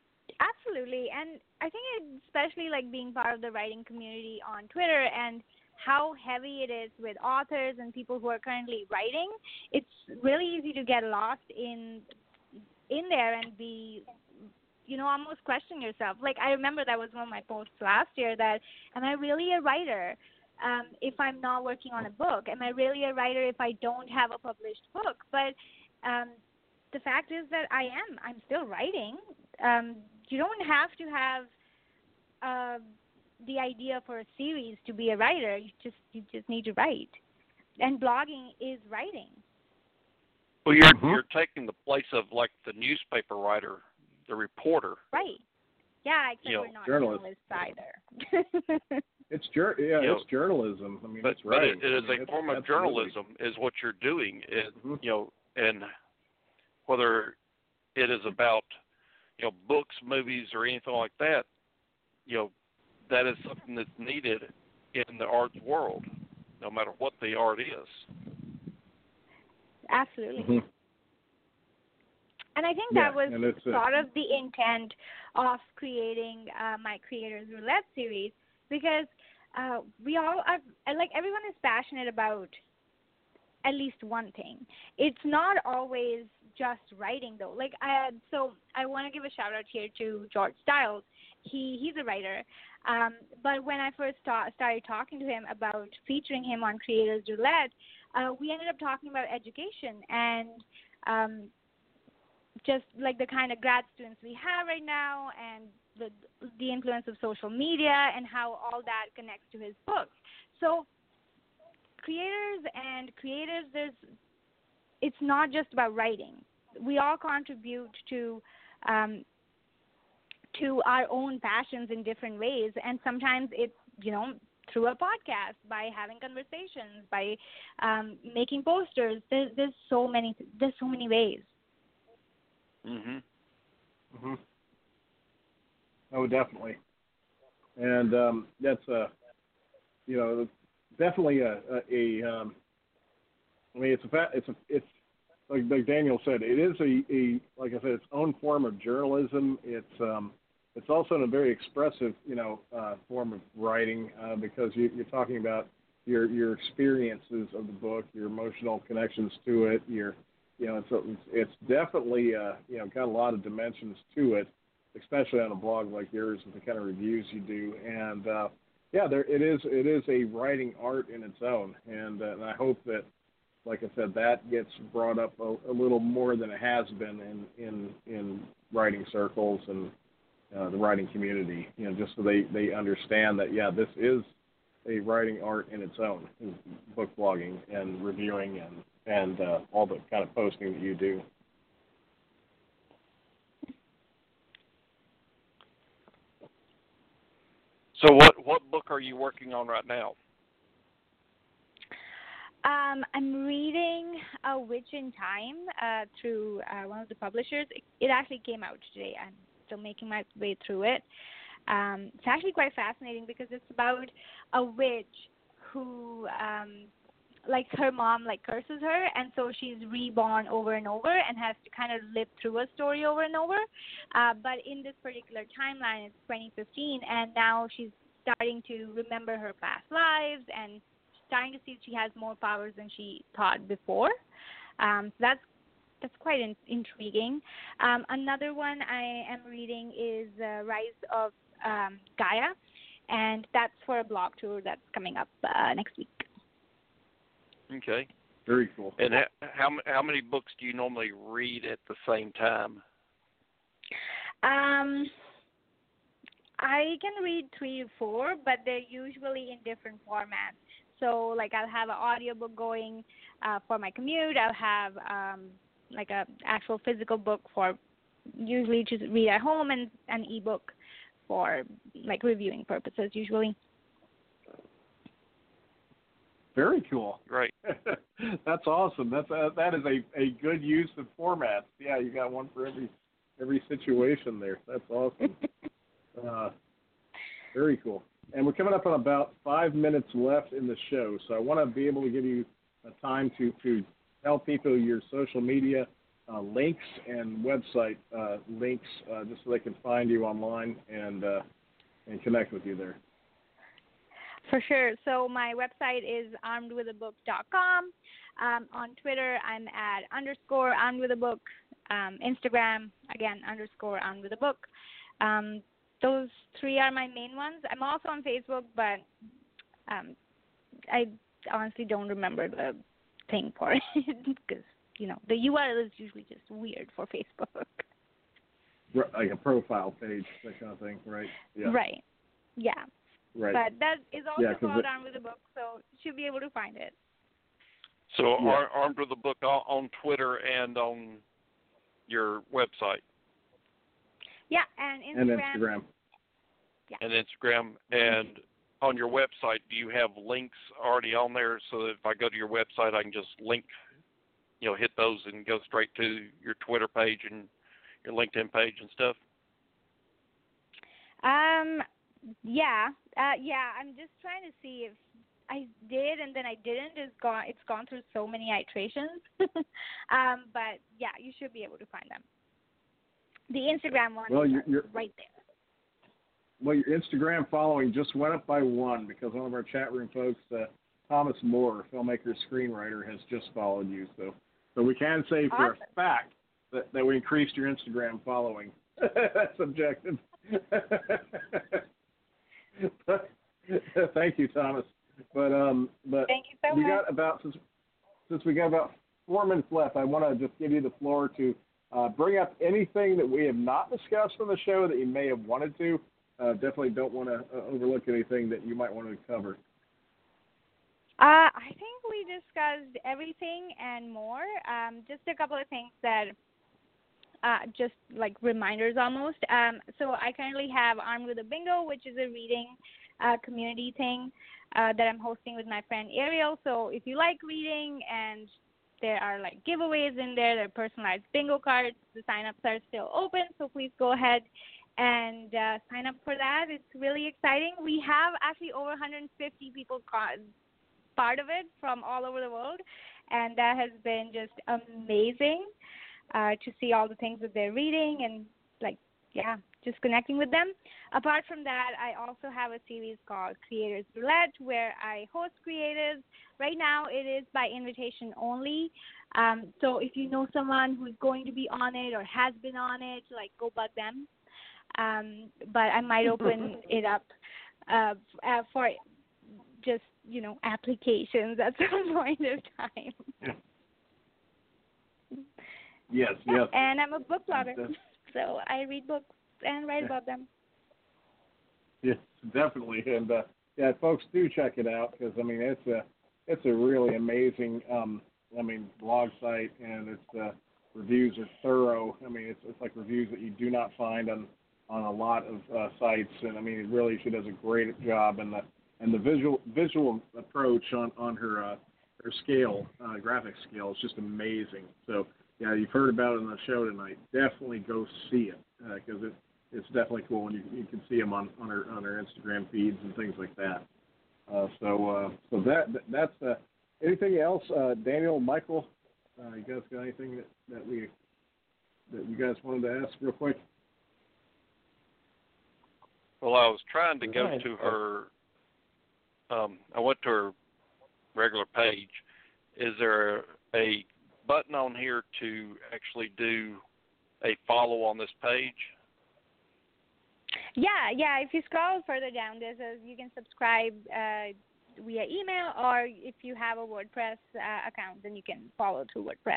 Absolutely. And I think it, especially like being part of the writing community on Twitter and how heavy it is with authors and people who are currently writing, it's really easy to get lost in in there and be, you know, almost question yourself. Like, I remember that was one of my posts last year, that, am I really a writer um, if I'm not working on a book? Am I really a writer if I don't have a published book? But um, the fact is that I am. I'm still writing. Um, you don't have to have uh, the idea for a series to be a writer. You just you just need to write. And blogging is writing. Well, you're Mm-hmm. you're taking the place of like the newspaper writer, the reporter. Right. Yeah, except You know, we're not journalist. journalists either. It's jur- yeah, You know, it's journalism. I mean, But, it's but writing. it, it is I mean, a it's form of absolutely- journalism, is what you're doing. It, Mhm. You know, and whether it is about, you know, books, movies, or anything like that, you know, that is something that's needed in the arts world, no matter what the art is. Absolutely. Mhm. And I think Yeah, that was and it's a- sort of the intent of creating uh, my Creators Roulette series, because uh, we all are, like, everyone is passionate about at least one thing. It's not always just writing, though. Like, I, so I want to give a shout out here to George Stiles. He he's a writer, um, but when I first ta- started talking to him about featuring him on Creators Roulette, uh, we ended up talking about education and um, just like the kind of grad students we have right now, and the the influence of social media and how all that connects to his books. So creators and creatives, there's it's not just about writing. We all contribute to um, to our own passions in different ways, and sometimes it's, you know, through a podcast, by having conversations, by um, making posters. There's there's so many there's so many ways. Mhm. Mhm. Oh, definitely. And um, that's a, you know, definitely a, a, a um, I mean, it's a, fa- it's a, it's like, like Daniel said, it is a, a, like I said, its own form of journalism. It's, um, it's also a very expressive, you know, uh, form of writing uh, because you, you're talking about your, your experiences of the book, your emotional connections to it, your, you know, it's, it's definitely, uh, you know, got a lot of dimensions to it, especially on a blog like yours with the kind of reviews you do. And, uh, yeah, there it is. It is a writing art in its own. And, uh, and I hope that, like I said, that gets brought up a, a little more than it has been in, in, in writing circles and uh, the writing community, you know, just so they, they understand that, yeah, this is a writing art in its own, book blogging and reviewing and, and uh, all the kind of posting that you do. So what what book are you working on right now? Um, I'm reading A Witch in Time uh, through uh, one of the publishers. It, it actually came out today. I'm still making my way through it. Um, it's actually quite fascinating because it's about a witch who, um, like, her mom, like, curses her, and so she's reborn over and over and has to kind of live through a story over and over. Uh, but in this particular timeline, it's twenty fifteen, and now she's starting to remember her past lives and starting to see if she has more powers than she thought before. Um, so that's that's quite in, intriguing. Um, another one I am reading is uh, Rise of um, Gaia, and that's for a blog tour that's coming up uh, next week. Okay. Very cool. And ha- how how many books do you normally read at the same time? Um, I can read three or four, but they're usually in different formats. So, like, I'll have an audiobook going uh, for my commute. I'll have um, like a actual physical book for usually to read at home, and an ebook for like reviewing purposes usually. Very cool. Right. That's awesome. That's a, that is a, a good use of formats. Yeah, you got one for every every situation there. That's awesome. uh, very cool. And we're coming up on about five minutes left in the show, so I want to be able to give you a time to, to tell people your social media uh, links and website uh, links, uh, just so they can find you online and uh, and connect with you there. For sure. So my website is armed with a book dot com. Um, on Twitter, I'm at underscore armed with a book. Um, Instagram, again, underscore armed with a book. Um, those three are my main ones. I'm also on Facebook, but um, I honestly don't remember the thing for it because, you know, the U R L is usually just weird for Facebook. Like a profile page, that kind of thing, right? Yeah. Right. Yeah. Right. But that is also Yeah, called it, Armed with a Book, so you should be able to find it. So yeah. Ar- Armed with a Book on, on Twitter and on your website. Yeah, and Instagram. And Instagram. Yeah. And Instagram. And on your website, do you have links already on there so that if I go to your website, I can just link, you know, hit those and go straight to your Twitter page and your LinkedIn page and stuff? Um, yeah, uh, yeah. I'm just trying to see if I did and then I didn't. It's gone. It's gone through so many iterations. um, but yeah, you should be able to find them. The Instagram one well, is you're, you're, right there. Well, your Instagram following just went up by one because one of our chat room folks, uh, Thomas Moore, filmmaker, screenwriter, has just followed you. So, so we can say for awesome. a fact that, that we increased your Instagram following. That's objective. but, thank you, Thomas. But um, but thank you so we much. got about since since we got about four minutes left, I want to just give you the floor to uh, bring up anything that we have not discussed on the show that you may have wanted to. Uh, definitely don't want to uh, overlook anything that you might want to cover. Uh, I think we discussed everything and more. Um, just a couple of things that, uh, just like reminders almost. Um, so I currently have Armed with a Bingo, which is a reading uh, community thing uh, that I'm hosting with my friend Ariel. So if you like reading and there are like giveaways in there, there are personalized bingo cards, the sign-ups are still open, so please go ahead and uh, sign up for that. It's really exciting. We have actually over one hundred fifty people ca- part of it from all over the world, and that has been just amazing uh, to see all the things that they're reading and, like, yeah, just connecting with them. Apart from that, I also have a series called Creators Roulette where I host creatives. Right now, it is by invitation only. Um, so if you know someone who's going to be on it or has been on it, like, go bug them. Um, but I might open it up uh, uh, for just, you know, applications at some point of time. Yes, yeah, yes. And I'm a book blogger, so I read books and write about them. Yes, definitely. And uh, yeah, folks, do check it out because I mean it's a it's a really amazing um, I mean blog site, and its uh, reviews are thorough. I mean it's it's like reviews that you do not find on. on a lot of uh, sites, and I mean, it really she does a great job, and the and the visual visual approach on on her uh, her scale, uh, graphic scale, is just amazing. So yeah, you've heard about it on the show tonight. Definitely go see it because uh, it it's definitely cool, and you you can see them on on her on her Instagram feeds and things like that. Uh, so uh, so that that's uh, anything else, uh, Daniel, Michael, uh, you guys got anything that, that we that you guys wanted to ask real quick? Well, I was trying to go to her, um, I went to her regular page. Is there a button on here to actually do a follow on this page? Yeah, yeah. If you scroll further down, there's a, you can subscribe uh, via email, or if you have a WordPress uh, account, then you can follow through WordPress.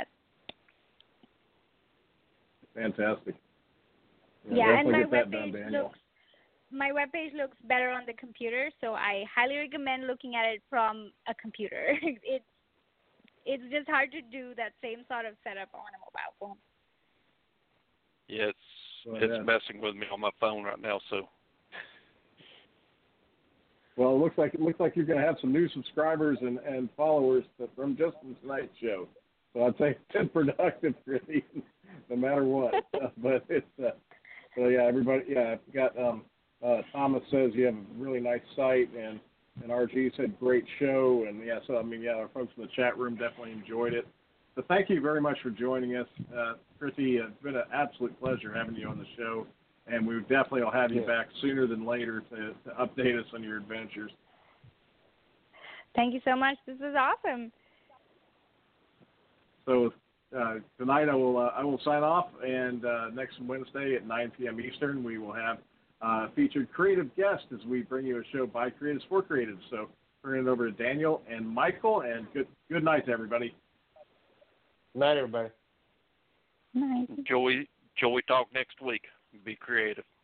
Fantastic. Yeah, yeah and my webpage done, looks my webpage looks better on the computer, so I highly recommend looking at it from a computer. it's it's just hard to do that same sort of setup on a mobile phone. Yeah, it's oh, it's yeah. messing with me on my phone right now. So. Well, it looks like it looks like you're going to have some new subscribers and, and followers from just tonight's show. So I'd say it's been productive for you, no matter what. uh, but it's uh, so yeah, everybody. Yeah, I've got. Um, Uh, Thomas says you have a really nice site, and, and R G said great show, and yeah, so I mean, yeah, our folks in the chat room definitely enjoyed it. So thank you very much for joining us, uh, Kriti. It's been an absolute pleasure having you on the show, and we definitely will have you yeah. back sooner than later to, to update us on your adventures. Thank you so much. This is awesome. So uh, tonight I will uh, I will sign off, and uh, next Wednesday at nine p.m. Eastern we will have uh, featured creative guest as we bring you a show by creatives for creatives. So turn it over to Daniel and Michael, and good good night to everybody. Good night, everybody. Nice. Till we till we talk next week. Be creative.